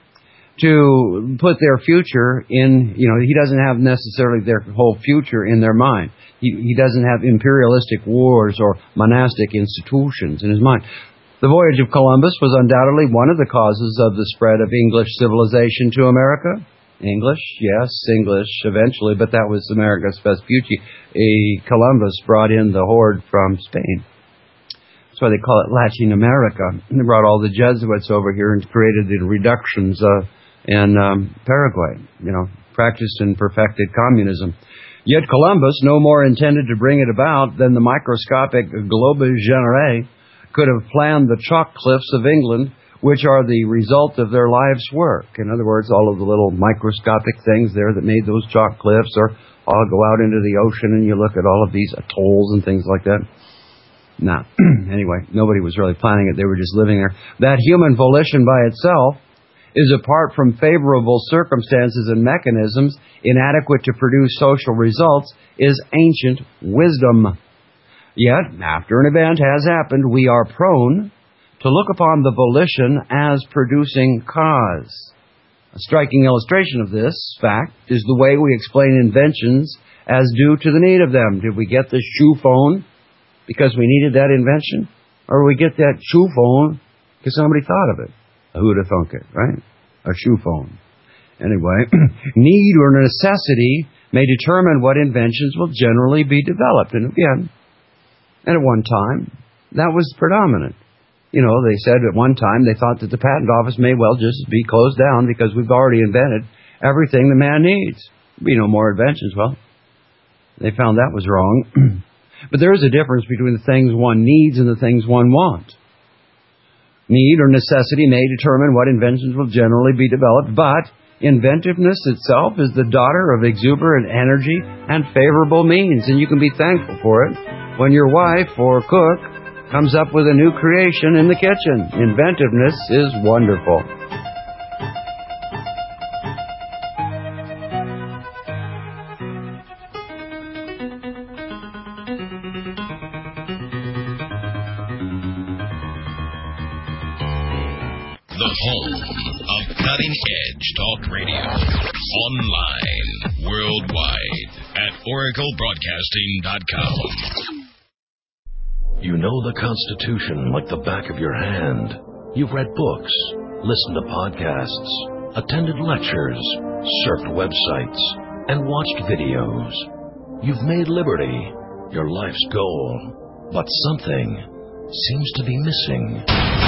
to put their future in, you know, he doesn't have necessarily their whole future in their mind. He, he doesn't have imperialistic wars or monastic institutions in his mind. The voyage of Columbus was undoubtedly one of the causes of the spread of English civilization to America. English, yes, English eventually, but that was America's Vespucci. A Columbus brought in the horde from Spain. That's why they call it Latin America. They brought all the Jesuits over here and created the reductions uh, in um, Paraguay, you know, practiced and perfected communism. Yet Columbus no more intended to bring it about than the microscopic globes genere could have planned the chalk cliffs of England, which are the result of their life's work. In other words, all of the little microscopic things there that made those chalk cliffs, or I'll go out into the ocean and you look at all of these atolls and things like that. Nah. Anyway, nobody was really planning it. They were just living there. That human volition by itself is, apart from favorable circumstances and mechanisms inadequate to produce social results, is ancient wisdom. Yet, after an event has happened, we are prone to look upon the volition as producing cause. A striking illustration of this fact is the way we explain inventions as due to the need of them. Did we get the shoe phone because we needed that invention? Or we get that shoe phone because somebody thought of it? Who'd have thunk it, right? A shoe phone. Anyway, need or necessity may determine what inventions will generally be developed. And again, and at one time, that was predominant. You know, they said at one time they thought that the patent office may well just be closed down because we've already invented everything the man needs. Be no more inventions. Well, they found that was wrong. But there is a difference between the things one needs and the things one wants. Need or necessity may determine what inventions will generally be developed, but inventiveness itself is the daughter of exuberant energy and favorable means, and you can be thankful for it when your wife or cook comes up with a new creation in the kitchen. Inventiveness is wonderful. The home of cutting-edge talk radio. Online, worldwide, at Oracle Broadcasting dot com. You know the Constitution like the back of your hand. You've read books, listened to podcasts, attended lectures, surfed websites, and watched videos. You've made liberty your life's goal, but something seems to be missing.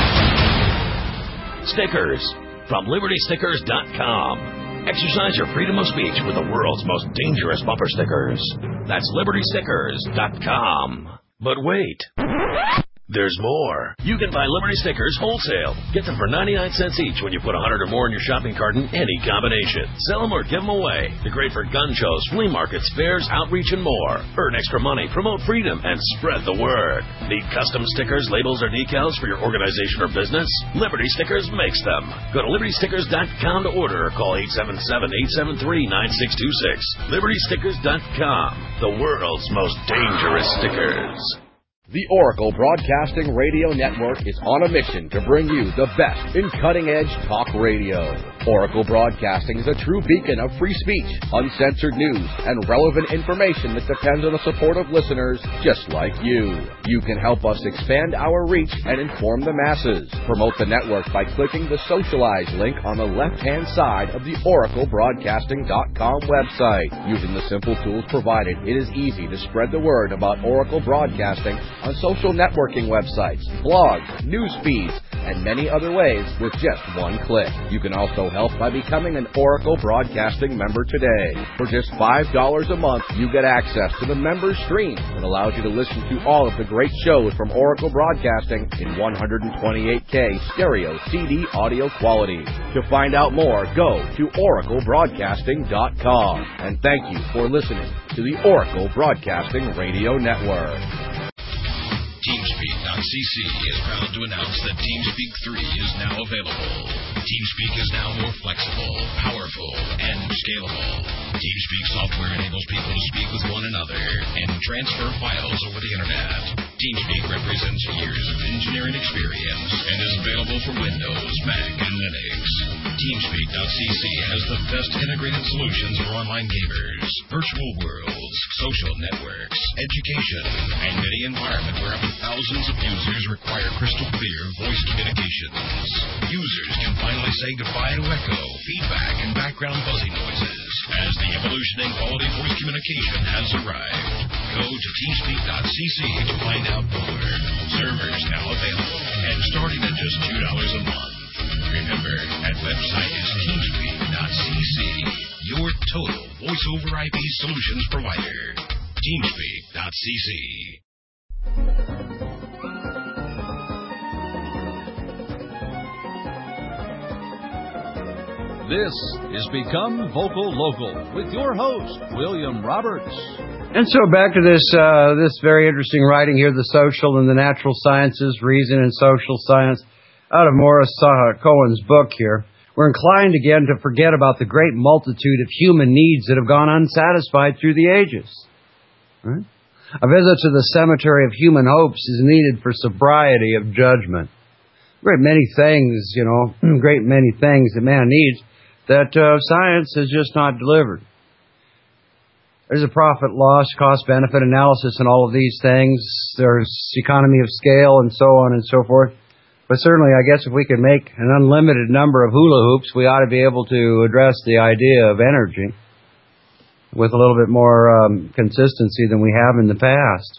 Stickers from Liberty Stickers dot com. Exercise your freedom of speech with the world's most dangerous bumper stickers. That's Liberty Stickers dot com. But wait, there's more. You can buy Liberty stickers wholesale. Get them for ninety-nine cents each when you put one hundred or more in your shopping cart in any combination. Sell them or give them away. They're great for gun shows, flea markets, fairs, outreach, and more. Earn extra money, promote freedom, and spread the word. Need custom stickers, labels, or decals for your organization or business? Liberty Stickers makes them. Go to Liberty Stickers dot com to order or call eight seven seven, eight seven three, nine six two six. Liberty Stickers dot com, the world's most dangerous stickers. The Oracle Broadcasting Radio Network is on a mission to bring you the best in cutting-edge talk radio. Oracle Broadcasting is a true beacon of free speech, uncensored news, and relevant information that depends on the support of listeners just like you. You can help us expand our reach and inform the masses. Promote the network by clicking the Socialize link on the left-hand side of the Oracle Broadcasting dot com website. Using the simple tools provided, it is easy to spread the word about Oracle Broadcasting on social networking websites, blogs, news feeds, and many other ways with just one click. You can also help by becoming an Oracle Broadcasting member today. For just five dollars a month, you get access to the member stream that allows you to listen to all of the great shows from Oracle Broadcasting in one twenty-eight K stereo C D audio quality. To find out more, go to Oracle Broadcasting dot com. And thank you for listening to the Oracle Broadcasting Radio Network. TeamSpeak dot c c is proud to announce that TeamSpeak three is now available. TeamSpeak is now more flexible, powerful, and scalable. TeamSpeak software enables people to speak with one another and transfer files over the internet. TeamSpeak represents years of engineering experience and is available for Windows, Mac, and Linux. TeamSpeak dot c c has the best integrated solutions for online gamers, virtual worlds, social networks, education, and any environment where up to thousands of users require crystal clear voice communications. Users can finally say goodbye to echo, feedback, and background buzzing noises as the evolution in quality voice communication has arrived. Go to TeamSpeak dot c c to find out more. Servers now available and starting at just two dollars a month. Remember, that website is TeamSpeak dot c c, your total voice over I P solutions provider. TeamSpeak dot c c. This is Become Vocal Local with your host, William Roberts. And so back to this uh, this very interesting writing here, The Social and the Natural Sciences, Reason and Social Science, out of Morris uh, Cohen's book here. We're inclined again to forget about the great multitude of human needs that have gone unsatisfied through the ages. Right? A visit to the cemetery of human hopes is needed for sobriety of judgment. Great many things, you know, great many things that man needs that uh, science has just not delivered. There's a profit, loss, cost, benefit analysis in all of these things. There's economy of scale and so on and so forth. But certainly, I guess if we could make an unlimited number of hula hoops, we ought to be able to address the idea of energy with a little bit more um, consistency than we have in the past.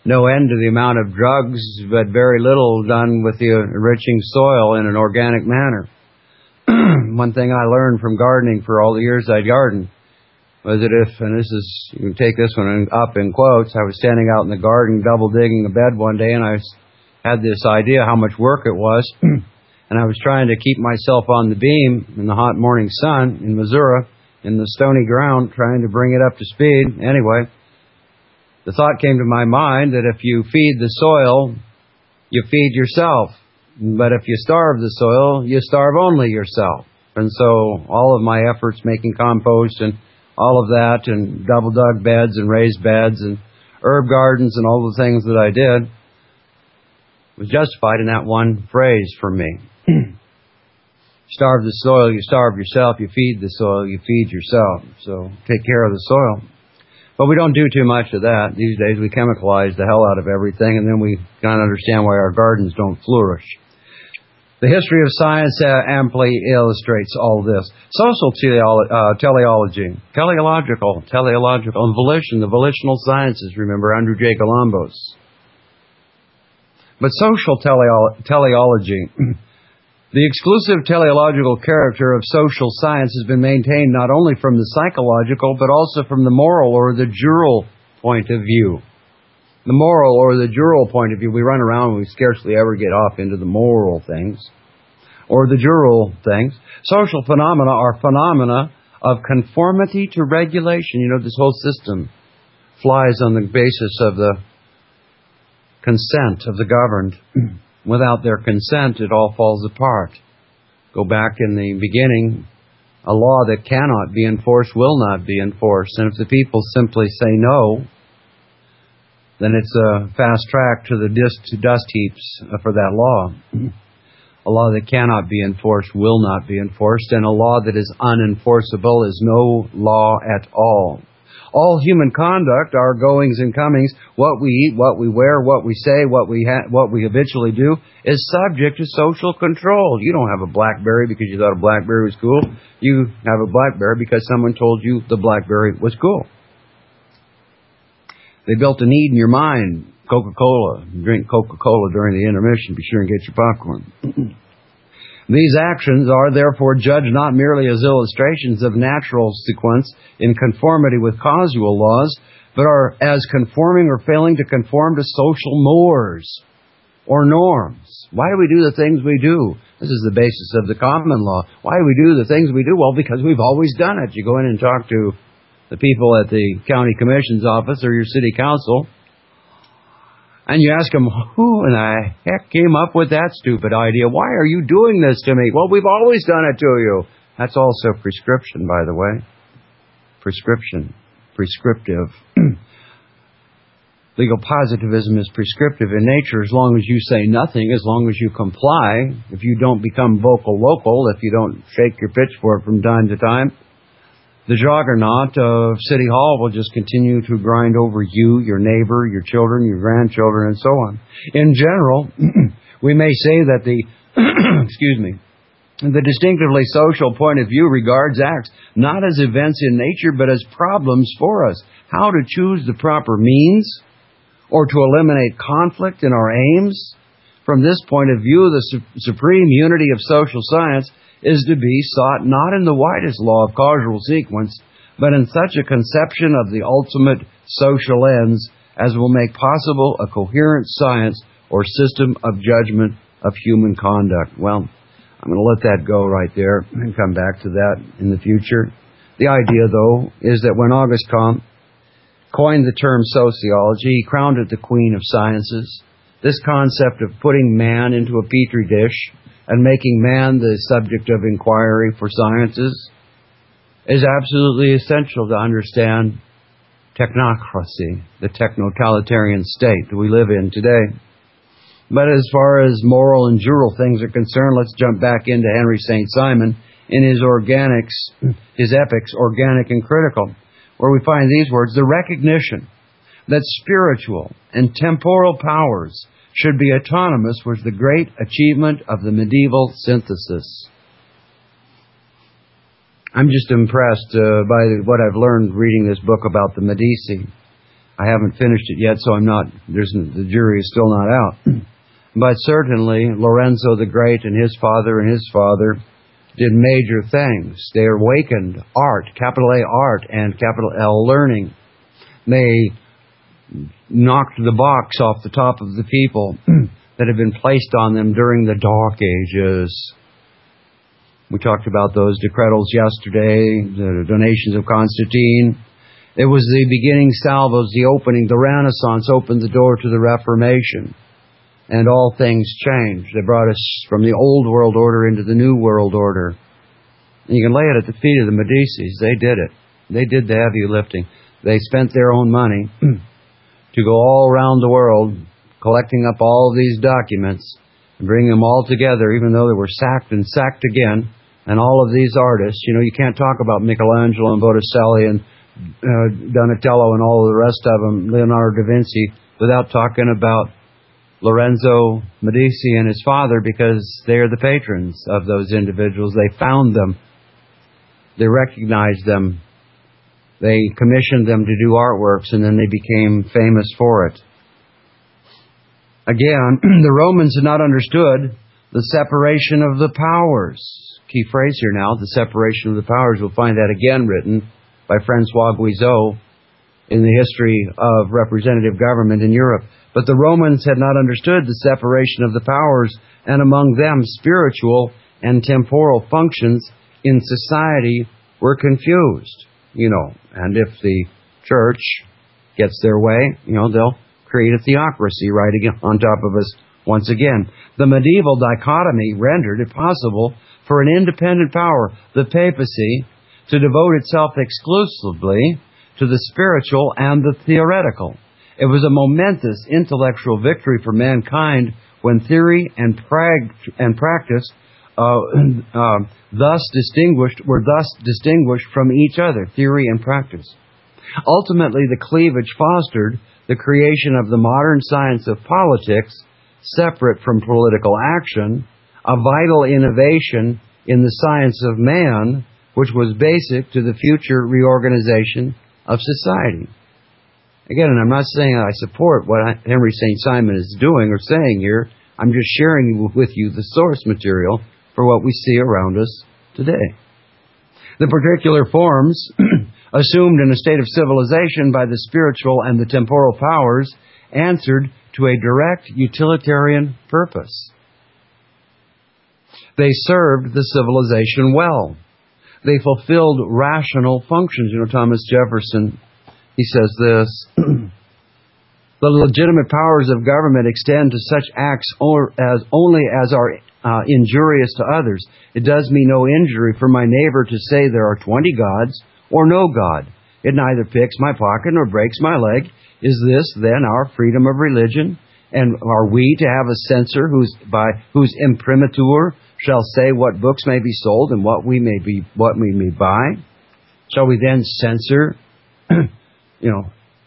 no end to the amount of drugs, but very little done with the enriching soil in an organic manner. One thing I learned from gardening for all the years I gardened was that if, and this is, you can take this one up in quotes, I was standing out in the garden double digging a bed one day, and I had this idea how much work it was, and I was trying to keep myself on the beam in the hot morning sun in Missouri, in the stony ground, trying to bring it up to speed. Anyway, the thought came to my mind that if you feed the soil, you feed yourself. But if you starve the soil, you starve only yourself. And so all of my efforts making compost and all of that and double dug beds and raised beds and herb gardens and all the things that I did was justified in that one phrase for me. Starve the soil, you starve yourself. You feed the soil, you feed yourself. So take care of the soil. But we don't do too much of that. These days we chemicalize the hell out of everything, and then we can't understand why our gardens don't flourish. The history of science uh, amply illustrates all this. Social teleolo- uh, teleology, teleological, teleological, and volition, the volitional sciences, remember, Andrew J. Columbus. But social teleolo- teleology, the exclusive teleological character of social science has been maintained not only from the psychological, but also from the moral or the jural point of view. The moral or the jural point of view, we run around and we scarcely ever get off into the moral things or the jural things. Social phenomena are phenomena of conformity to regulation. You know, this whole system flies on the basis of the consent of the governed. Without their consent, it all falls apart. Go back in the beginning, a law that cannot be enforced will not be enforced. And if the people simply say no, then it's a fast track to the dust, dust heaps for that law. A law that cannot be enforced will not be enforced, and a law that is unenforceable is no law at all. All human conduct, our goings and comings, what we eat, what we wear, what we say, what we ha- what we habitually do, is subject to social control. You don't have a BlackBerry because you thought a BlackBerry was cool. You have a BlackBerry because someone told you the BlackBerry was cool. They built a need in your mind. Coca-Cola. Drink Coca-Cola during the intermission. Be sure and get your popcorn. These actions are therefore judged not merely as illustrations of natural sequence in conformity with causal laws, but are as conforming or failing to conform to social mores or norms. Why do we do the things we do? This is the basis of the common law. Why do we do the things we do? Well, because we've always done it. You go in and talk to the people at the county commission's office or your city council, and you ask them, who in the heck came up with that stupid idea? Why are you doing this to me? Well, we've always done it to you. That's also prescription, by the way. Prescription. Prescriptive. Legal positivism is prescriptive in nature as long as you say nothing, as long as you comply. If you don't become vocal local, if you don't shake your pitchfork from time to time, the juggernaut of City Hall will just continue to grind over you, your neighbor, your children, your grandchildren, and so on. In general, we may say that the, excuse me, the distinctively social point of view regards acts not as events in nature, but as problems for us. How to choose the proper means or to eliminate conflict in our aims. From this point of view, the su- supreme unity of social science is to be sought not in the widest law of causal sequence, but in such a conception of the ultimate social ends as will make possible a coherent science or system of judgment of human conduct. Well, I'm going to let that go right there and come back to that in the future. The idea, though, is that when Auguste Comte coined the term sociology, he crowned it the queen of sciences. This concept of putting man into a petri dish and making man the subject of inquiry for sciences is absolutely essential to understand technocracy, the techno-totalitarian state that we live in today. But as far as moral and jural things are concerned, let's jump back into Henry Saint Simon in his organics, his epics, Organic and Critical, where we find these words: the recognition that spiritual and temporal powers should be autonomous was the great achievement of the medieval synthesis. I'm just impressed uh, by what I've learned reading this book about the Medici. I haven't finished it yet, so I'm not, there's, the jury is still not out. But certainly, Lorenzo the Great and his father and his father did major things. They awakened art, capital A art, and capital L learning. They knocked the box off the top of the people that had been placed on them during the Dark Ages. We talked about those decretals yesterday, the donations of Constantine. It was the beginning salvos, the opening, the Renaissance opened the door to the Reformation. And all things changed. They brought us from the old world order into the new world order. And you can lay it at the feet of the Medicis. They did it. They did the heavy lifting. They spent their own money to go all around the world collecting up all of these documents and bringing them all together, even though they were sacked and sacked again. And all of these artists, you know, you can't talk about Michelangelo and Botticelli and uh, Donatello and all of the rest of them, Leonardo da Vinci, without talking about Lorenzo Medici and his father, because they are the patrons of those individuals. They found them. They recognized them. They commissioned them to do artworks, and then they became famous for it. Again, the Romans had not understood the separation of the powers. Key phrase here now, the separation of the powers. We'll find that again written by Francois Guizot in the history of representative government in Europe. But the Romans had not understood the separation of the powers, and among them spiritual and temporal functions in society were confused. You know, and if the church gets their way, you know, they'll create a theocracy right again on top of us once again. The medieval dichotomy rendered it possible for an independent power, the papacy, to devote itself exclusively to the spiritual and the theoretical. It was a momentous intellectual victory for mankind when theory and, prag- and practice uh, uh, thus distinguished were thus distinguished from each other, theory and practice. Ultimately, the cleavage fostered the creation of the modern science of politics, separate from political action, a vital innovation in the science of man, which was basic to the future reorganization of society. Again, and I'm not saying I support what Henry Saint Simon is doing or saying here. I'm just sharing with you the source material for what we see around us today. The particular forms assumed in a state of civilization by the spiritual and the temporal powers answered to a direct utilitarian purpose. They served the civilization well. They fulfilled rational functions. You know, Thomas Jefferson, he says this, the legitimate powers of government extend to such acts or as only as are uh, injurious to others. It does me no injury for my neighbor to say there are twenty gods or no God. It neither picks my pocket nor breaks my leg. Is this then our freedom of religion? And are we to have a censor whose by whose imprimatur shall say what books may be sold and what we may be what we may buy? Shall we then censor, you know,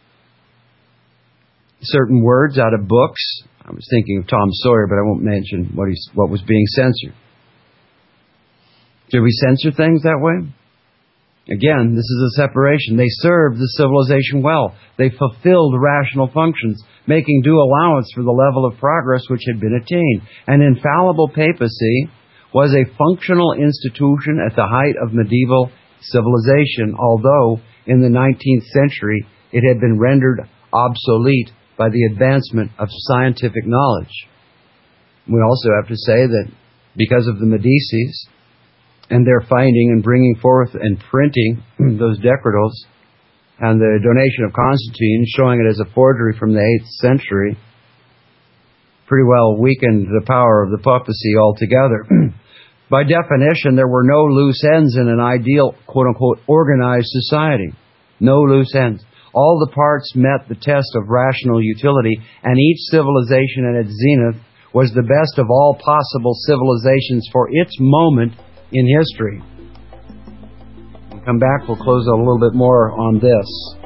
certain words out of books? I was thinking of Tom Sawyer, but I won't mention what he's what was being censored. Did we censor things that way? Again, this is a separation. They served the civilization well. They fulfilled rational functions, making due allowance for the level of progress which had been attained. An infallible papacy was a functional institution at the height of medieval civilization, although in the nineteenth century it had been rendered obsolete by the advancement of scientific knowledge. We also have to say that because of the Medicis and their finding and bringing forth and printing those decretals, and the donation of Constantine, showing it as a forgery from the eighth century, pretty well weakened the power of the papacy altogether. By definition, there were no loose ends in an ideal, quote-unquote, organized society. No loose ends. All the parts met the test of rational utility, and each civilization at its zenith was the best of all possible civilizations for its moment in history. When we come back, we'll close out a little bit more on this.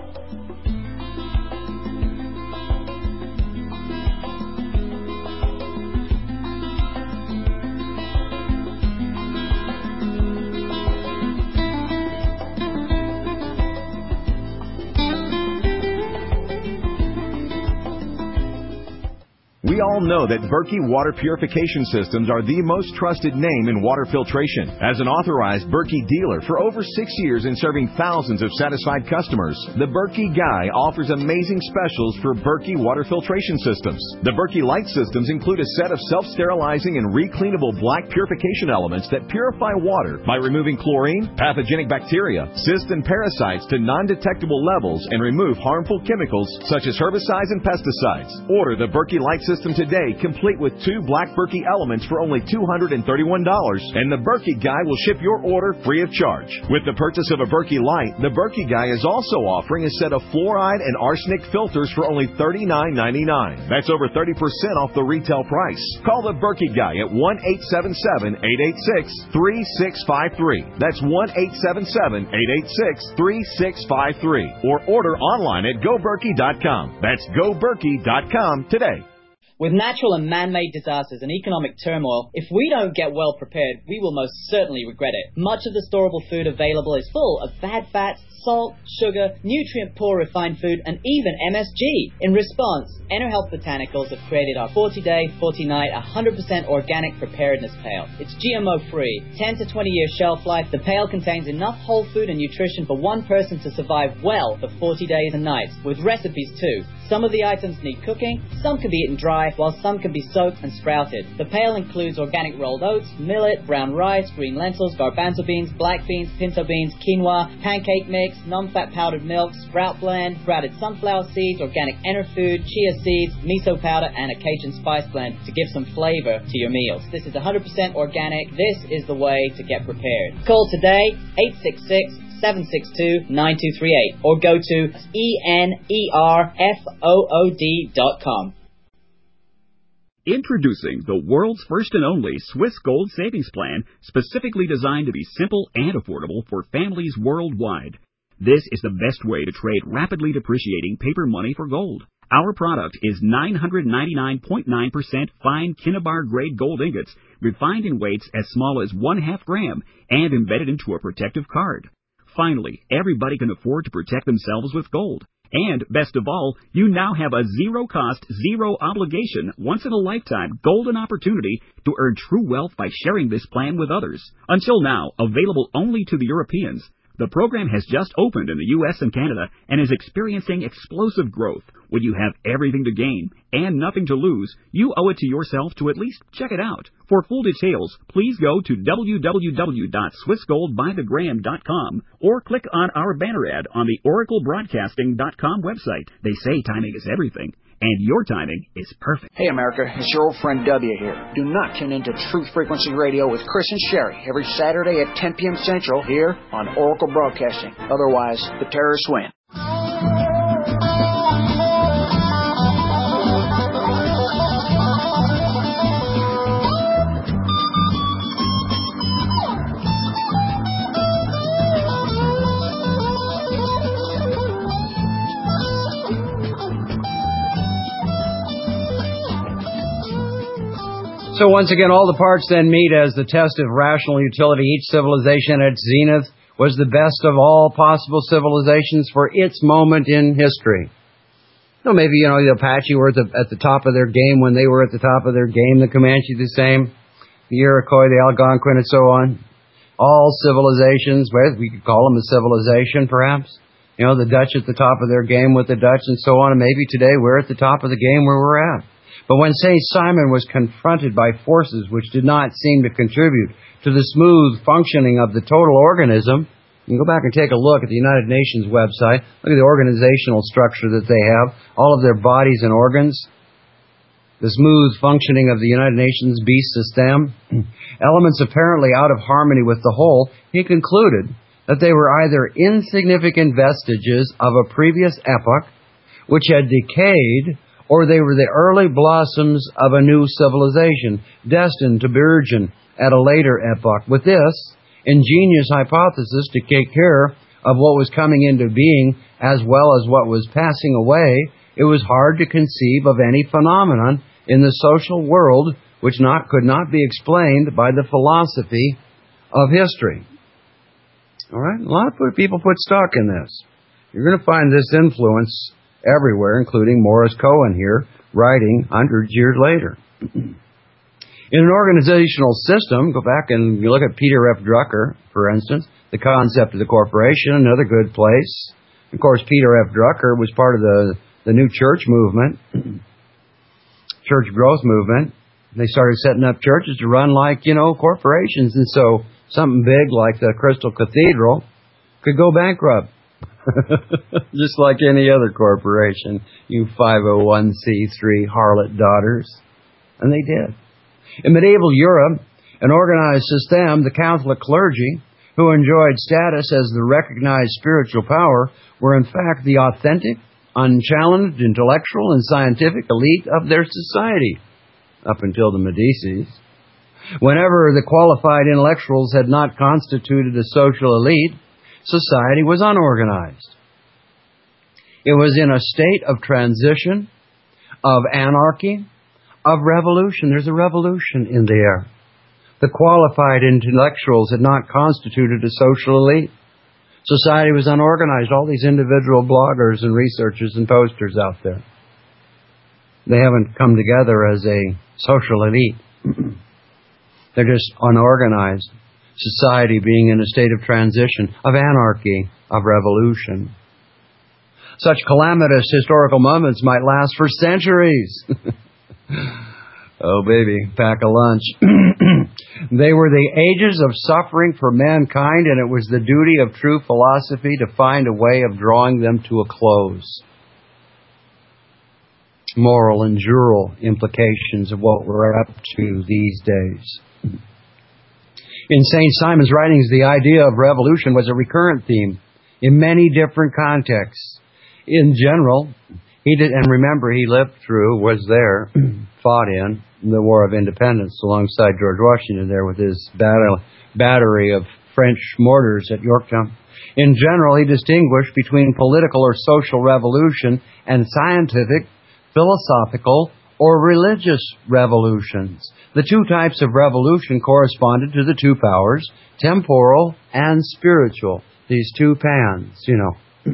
We all know that Berkey water purification systems are the most trusted name in water filtration. As an authorized Berkey dealer for over six years and serving thousands of satisfied customers, the Berkey Guy offers amazing specials for Berkey water filtration systems. The Berkey Light systems include a set of self-sterilizing and recleanable black purification elements that purify water by removing chlorine, pathogenic bacteria, cysts, and parasites to non-detectable levels and remove harmful chemicals such as herbicides and pesticides. Order the Berkey Light system today, complete with two black Berkey elements for only two hundred thirty-one dollars, and the Berkey Guy will ship your order free of charge. With the purchase of a Berkey Light, the Berkey Guy is also offering a set of fluoride and arsenic filters for only thirty-nine ninety-nine. That's over thirty percent off the retail price. Call the Berkey Guy at one eight seven seven, eight eight six, three six five three. That's one eight seven seven, eight eight six, three six five three. Or order online at go berkey dot com. That's go berkey dot com today. With natural and man-made disasters and economic turmoil, if we don't get well prepared, we will most certainly regret it. Much of the storable food available is full of bad fats, salt, sugar, nutrient-poor refined food, and even M S G. In response, EnerHealth Botanicals have created our forty-day, forty-night, one hundred percent organic preparedness pail. It's G M O-free, ten to twenty year shelf life. The pail contains enough whole food and nutrition for one person to survive well for forty days and nights, with recipes too. Some of the items need cooking, some can be eaten dry, while some can be soaked and sprouted. The pail includes organic rolled oats, millet, brown rice, green lentils, garbanzo beans, black beans, pinto beans, quinoa, pancake mix, non-fat powdered milk, sprout blend, sprouted sunflower seeds, organic Enerfood, chia seeds, miso powder, and a Cajun spice blend to give some flavor to your meals. This is one hundred percent organic. This is the way to get prepared. Call today, eight six six, seven six two, nine two three eight, or go to E N E R F O O D dot com. Introducing the world's first and only Swiss Gold Savings Plan, specifically designed to be simple and affordable for families worldwide. This is the best way to trade rapidly depreciating paper money for gold. Our product is nine hundred ninety-nine point nine percent fine Kinnabar grade gold ingots, refined in weights as small as one half gram and embedded into a protective card. Finally, everybody can afford to protect themselves with gold. And, best of all, you now have a zero-cost, zero-obligation, once-in-a-lifetime golden opportunity to earn true wealth by sharing this plan with others. Until now, available only to the Europeans, the program has just opened in the U S and Canada and is experiencing explosive growth. When you have everything to gain and nothing to lose, you owe it to yourself to at least check it out. For full details, please go to w w w dot swiss gold by the gram dot com or click on our banner ad on the oracle broadcasting dot com website. They say timing is everything, and your timing is perfect. Hey America, it's your old friend W here. Do not tune into Truth Frequency Radio with Chris and Sherry every Saturday at ten p.m. Central here on Oracle Broadcasting. Otherwise, the terrorists win. So once again, all the parts then meet as the test of rational utility. Each civilization at its zenith was the best of all possible civilizations for its moment in history. So maybe, you know, the Apache were at the, at the top of their game when they were at the top of their game, the Comanche the same, the Iroquois, the Algonquin, and so on. All civilizations, well, we could call them a civilization, perhaps. You know, the Dutch at the top of their game with the Dutch and so on, and maybe today we're at the top of the game where we're at. But when Saint Simon was confronted by forces which did not seem to contribute to the smooth functioning of the total organism, you can go back and take a look at the United Nations website. Look at the organizational structure that they have, all of their bodies and organs, the smooth functioning of the United Nations beast system, elements apparently out of harmony with the whole. He concluded that they were either insignificant vestiges of a previous epoch which had decayed, or they were the early blossoms of a new civilization, destined to burgeon at a later epoch. With this ingenious hypothesis to take care of what was coming into being as well as what was passing away, it was hard to conceive of any phenomenon in the social world which not could not be explained by the philosophy of history. All right? A lot of people put stock in this. You're going to find this influence everywhere, including Morris Cohen here, writing hundreds of years later. In an organizational system, go back and you look at Peter F. Drucker, for instance, the concept of the corporation, another good place. Of course, Peter F. Drucker was part of the, the new church movement, church growth movement. They started setting up churches to run like, you know, corporations. And so something big like the Crystal Cathedral could go bankrupt. Just like any other corporation, you five oh one c three harlot daughters. And they did. In medieval Europe, an organized system, the Catholic clergy, who enjoyed status as the recognized spiritual power, were in fact the authentic, unchallenged, intellectual, and scientific elite of their society, up until the Medicis. Whenever the qualified intellectuals had not constituted a social elite, society was unorganized. It was in a state of transition, of anarchy, of revolution. There's a revolution in the air. The qualified intellectuals had not constituted a social elite. Society was unorganized. All these individual bloggers and researchers and posters out there, they haven't come together as a social elite. They're just unorganized. Society being in a state of transition, of anarchy, of revolution. Such calamitous historical moments might last for centuries. Oh, baby, pack a lunch. They were the ages of suffering for mankind, and it was the duty of true philosophy to find a way of drawing them to a close. Moral and jural implications of what we're up to these days. In Saint Simon's writings, the idea of revolution was a recurrent theme in many different contexts. In general, he did, and remember, he lived through, was there, fought in the War of Independence alongside George Washington there with his battle, battery of French mortars at Yorktown. In general, he distinguished between political or social revolution and scientific, philosophical, or religious revolutions. The two types of revolution corresponded to the two powers, temporal and spiritual. These two pans, you know.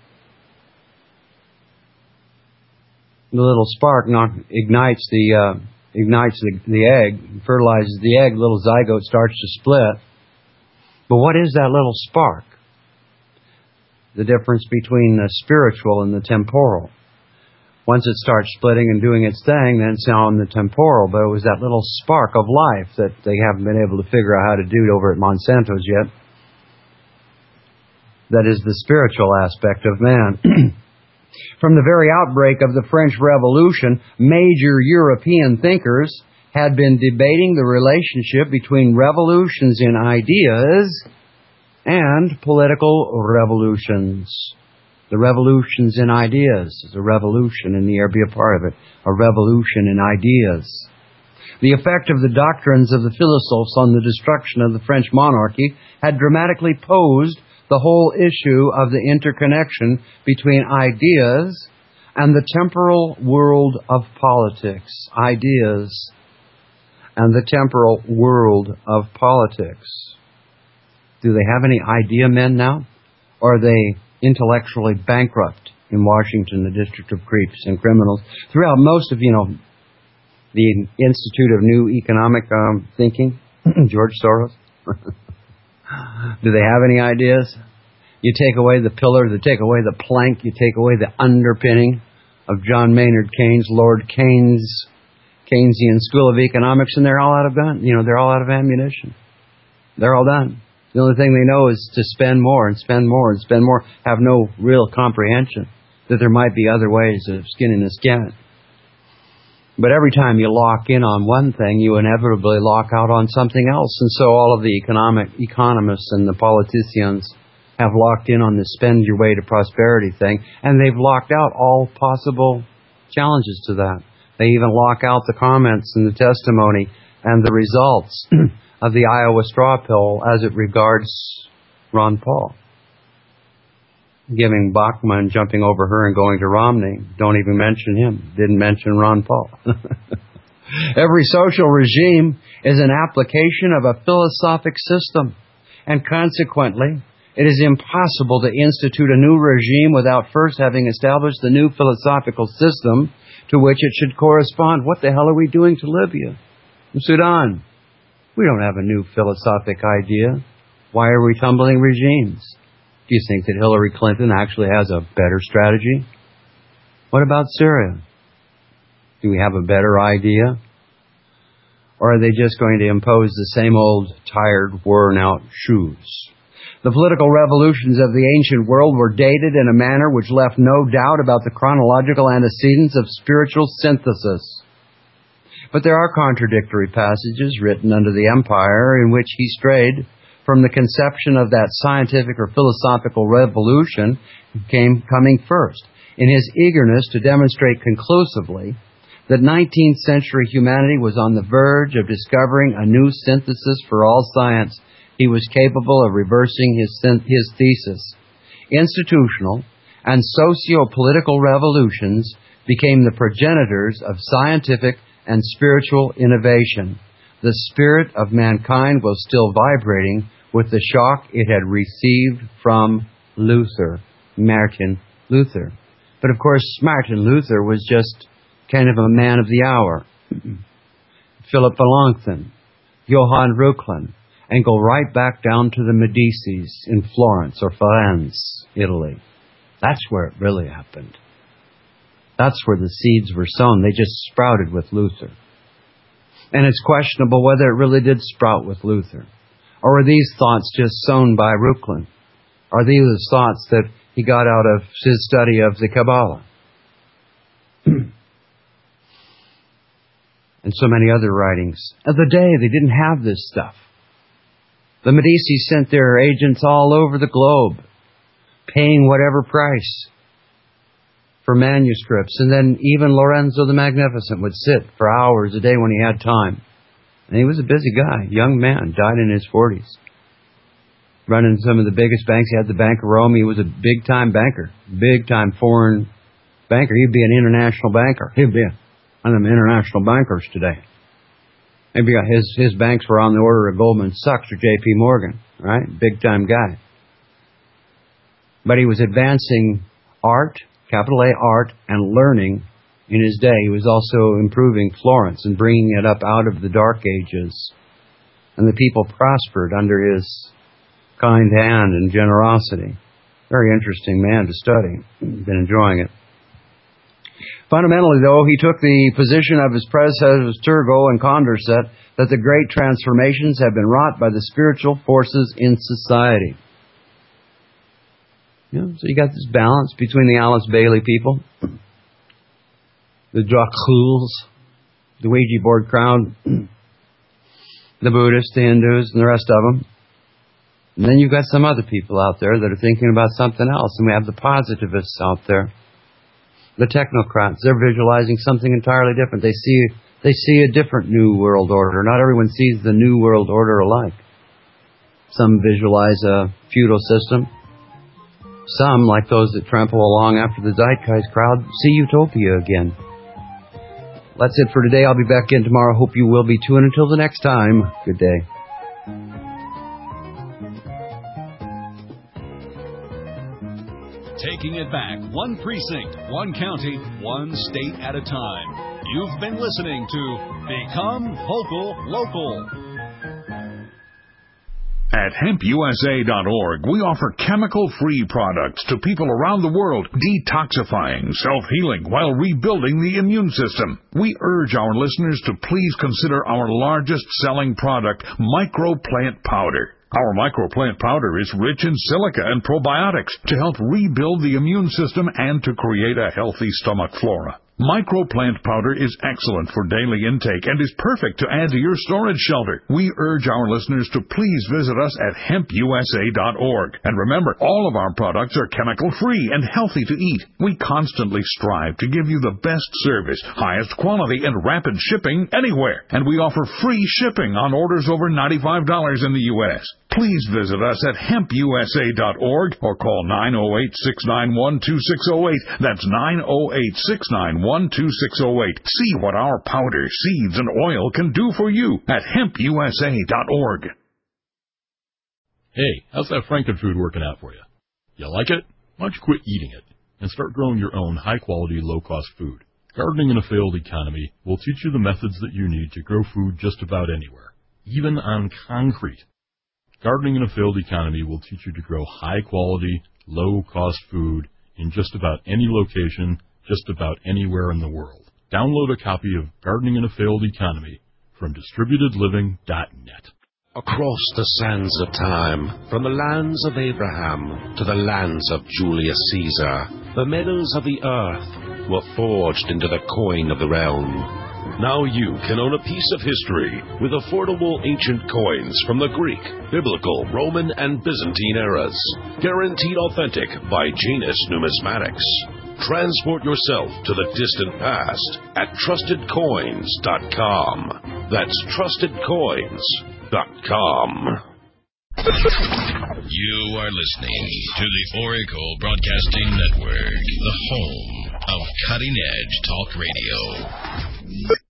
The little spark knock, ignites the uh, ignites the, the egg, fertilizes the egg, the little zygote starts to split. But what is that little spark? The difference between the spiritual and the temporal. Once it starts splitting and doing its thing, then it's now in the temporal. But it was that little spark of life that they haven't been able to figure out how to do over at Monsanto's yet. That is the spiritual aspect of man. From the very outbreak of the French Revolution, major European thinkers had been debating the relationship between revolutions in ideas and political revolutions. The revolutions in ideas. There's a revolution in the air, be a part of it. A revolution in ideas. The effect of the doctrines of the philosophes on the destruction of the French monarchy had dramatically posed the whole issue of the interconnection between ideas and the temporal world of politics. Ideas and the temporal world of politics. Do they have any idea men now? Or are they intellectually bankrupt in Washington, the District of Creeps and Criminals? Throughout most of, you know, the Institute of New Economic um, Thinking, George Soros. Do they have any ideas? You take away the pillar, you take away the plank, you take away the underpinning of John Maynard Keynes, Lord Keynes, Keynesian School of Economics, and they're all out of gun. You know, they're all out of ammunition. They're all done. The only thing they know is to spend more and spend more and spend more, have no real comprehension that there might be other ways of skinning this cat. But every time you lock in on one thing, you inevitably lock out on something else. And so all of the economic economists and the politicians have locked in on the spend your way to prosperity thing, and they've locked out all possible challenges to that. They even lock out the comments and the testimony and the results of the Iowa straw poll as it regards Ron Paul. Giving Bachmann, jumping over her and going to Romney. Don't even mention him. Didn't mention Ron Paul. Every social regime is an application of a philosophic system, and consequently, it is impossible to institute a new regime without first having established the new philosophical system to which it should correspond. What the hell are we doing to Libya? In Sudan, we don't have a new philosophic idea. Why are we tumbling regimes? Do you think that Hillary Clinton actually has a better strategy? What about Syria? Do we have a better idea? Or are they just going to impose the same old, tired, worn-out shoes? The political revolutions of the ancient world were dated in a manner which left no doubt about the chronological antecedents of spiritual synthesis. But there are contradictory passages written under the empire in which he strayed from the conception of that scientific or philosophical revolution came coming first, in his eagerness to demonstrate conclusively that nineteenth century humanity was on the verge of discovering a new synthesis for all science. He was capable of reversing his, his thesis. Institutional and socio-political revolutions became the progenitors of scientific and spiritual innovation. The spirit of mankind was still vibrating with the shock it had received from Luther, Martin Luther. But of course, Martin Luther was just kind of a man of the hour. Philip Melanchthon, Johann Reuchlin, and go right back down to the Medicis in Florence or Firenze, Italy. That's where it really happened. That's where the seeds were sown. They just sprouted with Luther. And it's questionable whether it really did sprout with Luther. Or were these thoughts just sown by Reuchlin? Are these the thoughts that he got out of his study of the Kabbalah? And so many other writings. Of the day, they didn't have this stuff. The Medici sent their agents all over the globe, paying whatever price for manuscripts. And then even Lorenzo the Magnificent would sit for hours a day when he had time. And he was a busy guy, young man, died in his forties. Running some of the biggest banks. He had the Bank of Rome. He was a big-time banker, big-time foreign banker. He'd be an international banker. He'd be one of them international bankers today. Maybe his, his banks were on the order of Goldman Sachs or J P Morgan, right? Big-time guy. But he was advancing art, capital A, art, and learning in his day. He was also improving Florence and bringing it up out of the Dark Ages. And the people prospered under his kind hand and generosity. Very interesting man to study. Been enjoying it. Fundamentally, though, he took the position of his predecessors Turgot and Condorcet that the great transformations have been wrought by the spiritual forces in society. You know, so you got this balance between the Alice Bailey people, the Dracouls, the Ouija board crowd, the Buddhists, the Hindus, and the rest of them. And then you've got some other people out there that are thinking about something else. And we have the positivists out there. The technocrats, they're visualizing something entirely different. They see they see a different new world order. Not everyone sees the new world order alike. Some visualize a feudal system. Some, like those that trample along after the Zeitgeist crowd, see utopia again. That's it for today. I'll be back in tomorrow. Hope you will be too. And until the next time, good day. Taking it back, one precinct, one county, one state at a time. You've been listening to Become Vocal Local. At hemp U S A dot org, we offer chemical-free products to people around the world, detoxifying, self-healing, while rebuilding the immune system. We urge our listeners to please consider our largest-selling product, Microplant Powder. Our microplant powder is rich in silica and probiotics to help rebuild the immune system and to create a healthy stomach flora. Microplant powder is excellent for daily intake and is perfect to add to your storage shelter. We urge our listeners to please visit us at hemp U S A dot org. And remember, all of our products are chemical-free and healthy to eat. We constantly strive to give you the best service, highest quality, and rapid shipping anywhere. And we offer free shipping on orders over ninety-five dollars in the U S Please visit us at hemp U S A dot org or call nine oh eight, six nine one, two six oh eight. That's nine oh eight, six nine one, two six oh eight. See what our powder, seeds, and oil can do for you at hemp U S A dot org. Hey, how's that Frankenfood working out for you? You like it? Why don't you quit eating it and start growing your own high-quality, low-cost food? Gardening in a Failed Economy will teach you the methods that you need to grow food just about anywhere, even on concrete. Gardening in a Failed Economy will teach you to grow high-quality, low-cost food in just about any location, just about anywhere in the world. Download a copy of Gardening in a Failed Economy from distributed living dot net. Across the sands of time, from the lands of Abraham to the lands of Julius Caesar, the metals of the earth were forged into the coin of the realm. Now you can own a piece of history with affordable ancient coins from the Greek, Biblical, Roman, and Byzantine eras. Guaranteed authentic by Janus Numismatics. Transport yourself to the distant past at trusted coins dot com. That's trusted coins dot com. You are listening to the Oracle Broadcasting Network, the home of cutting-edge talk radio.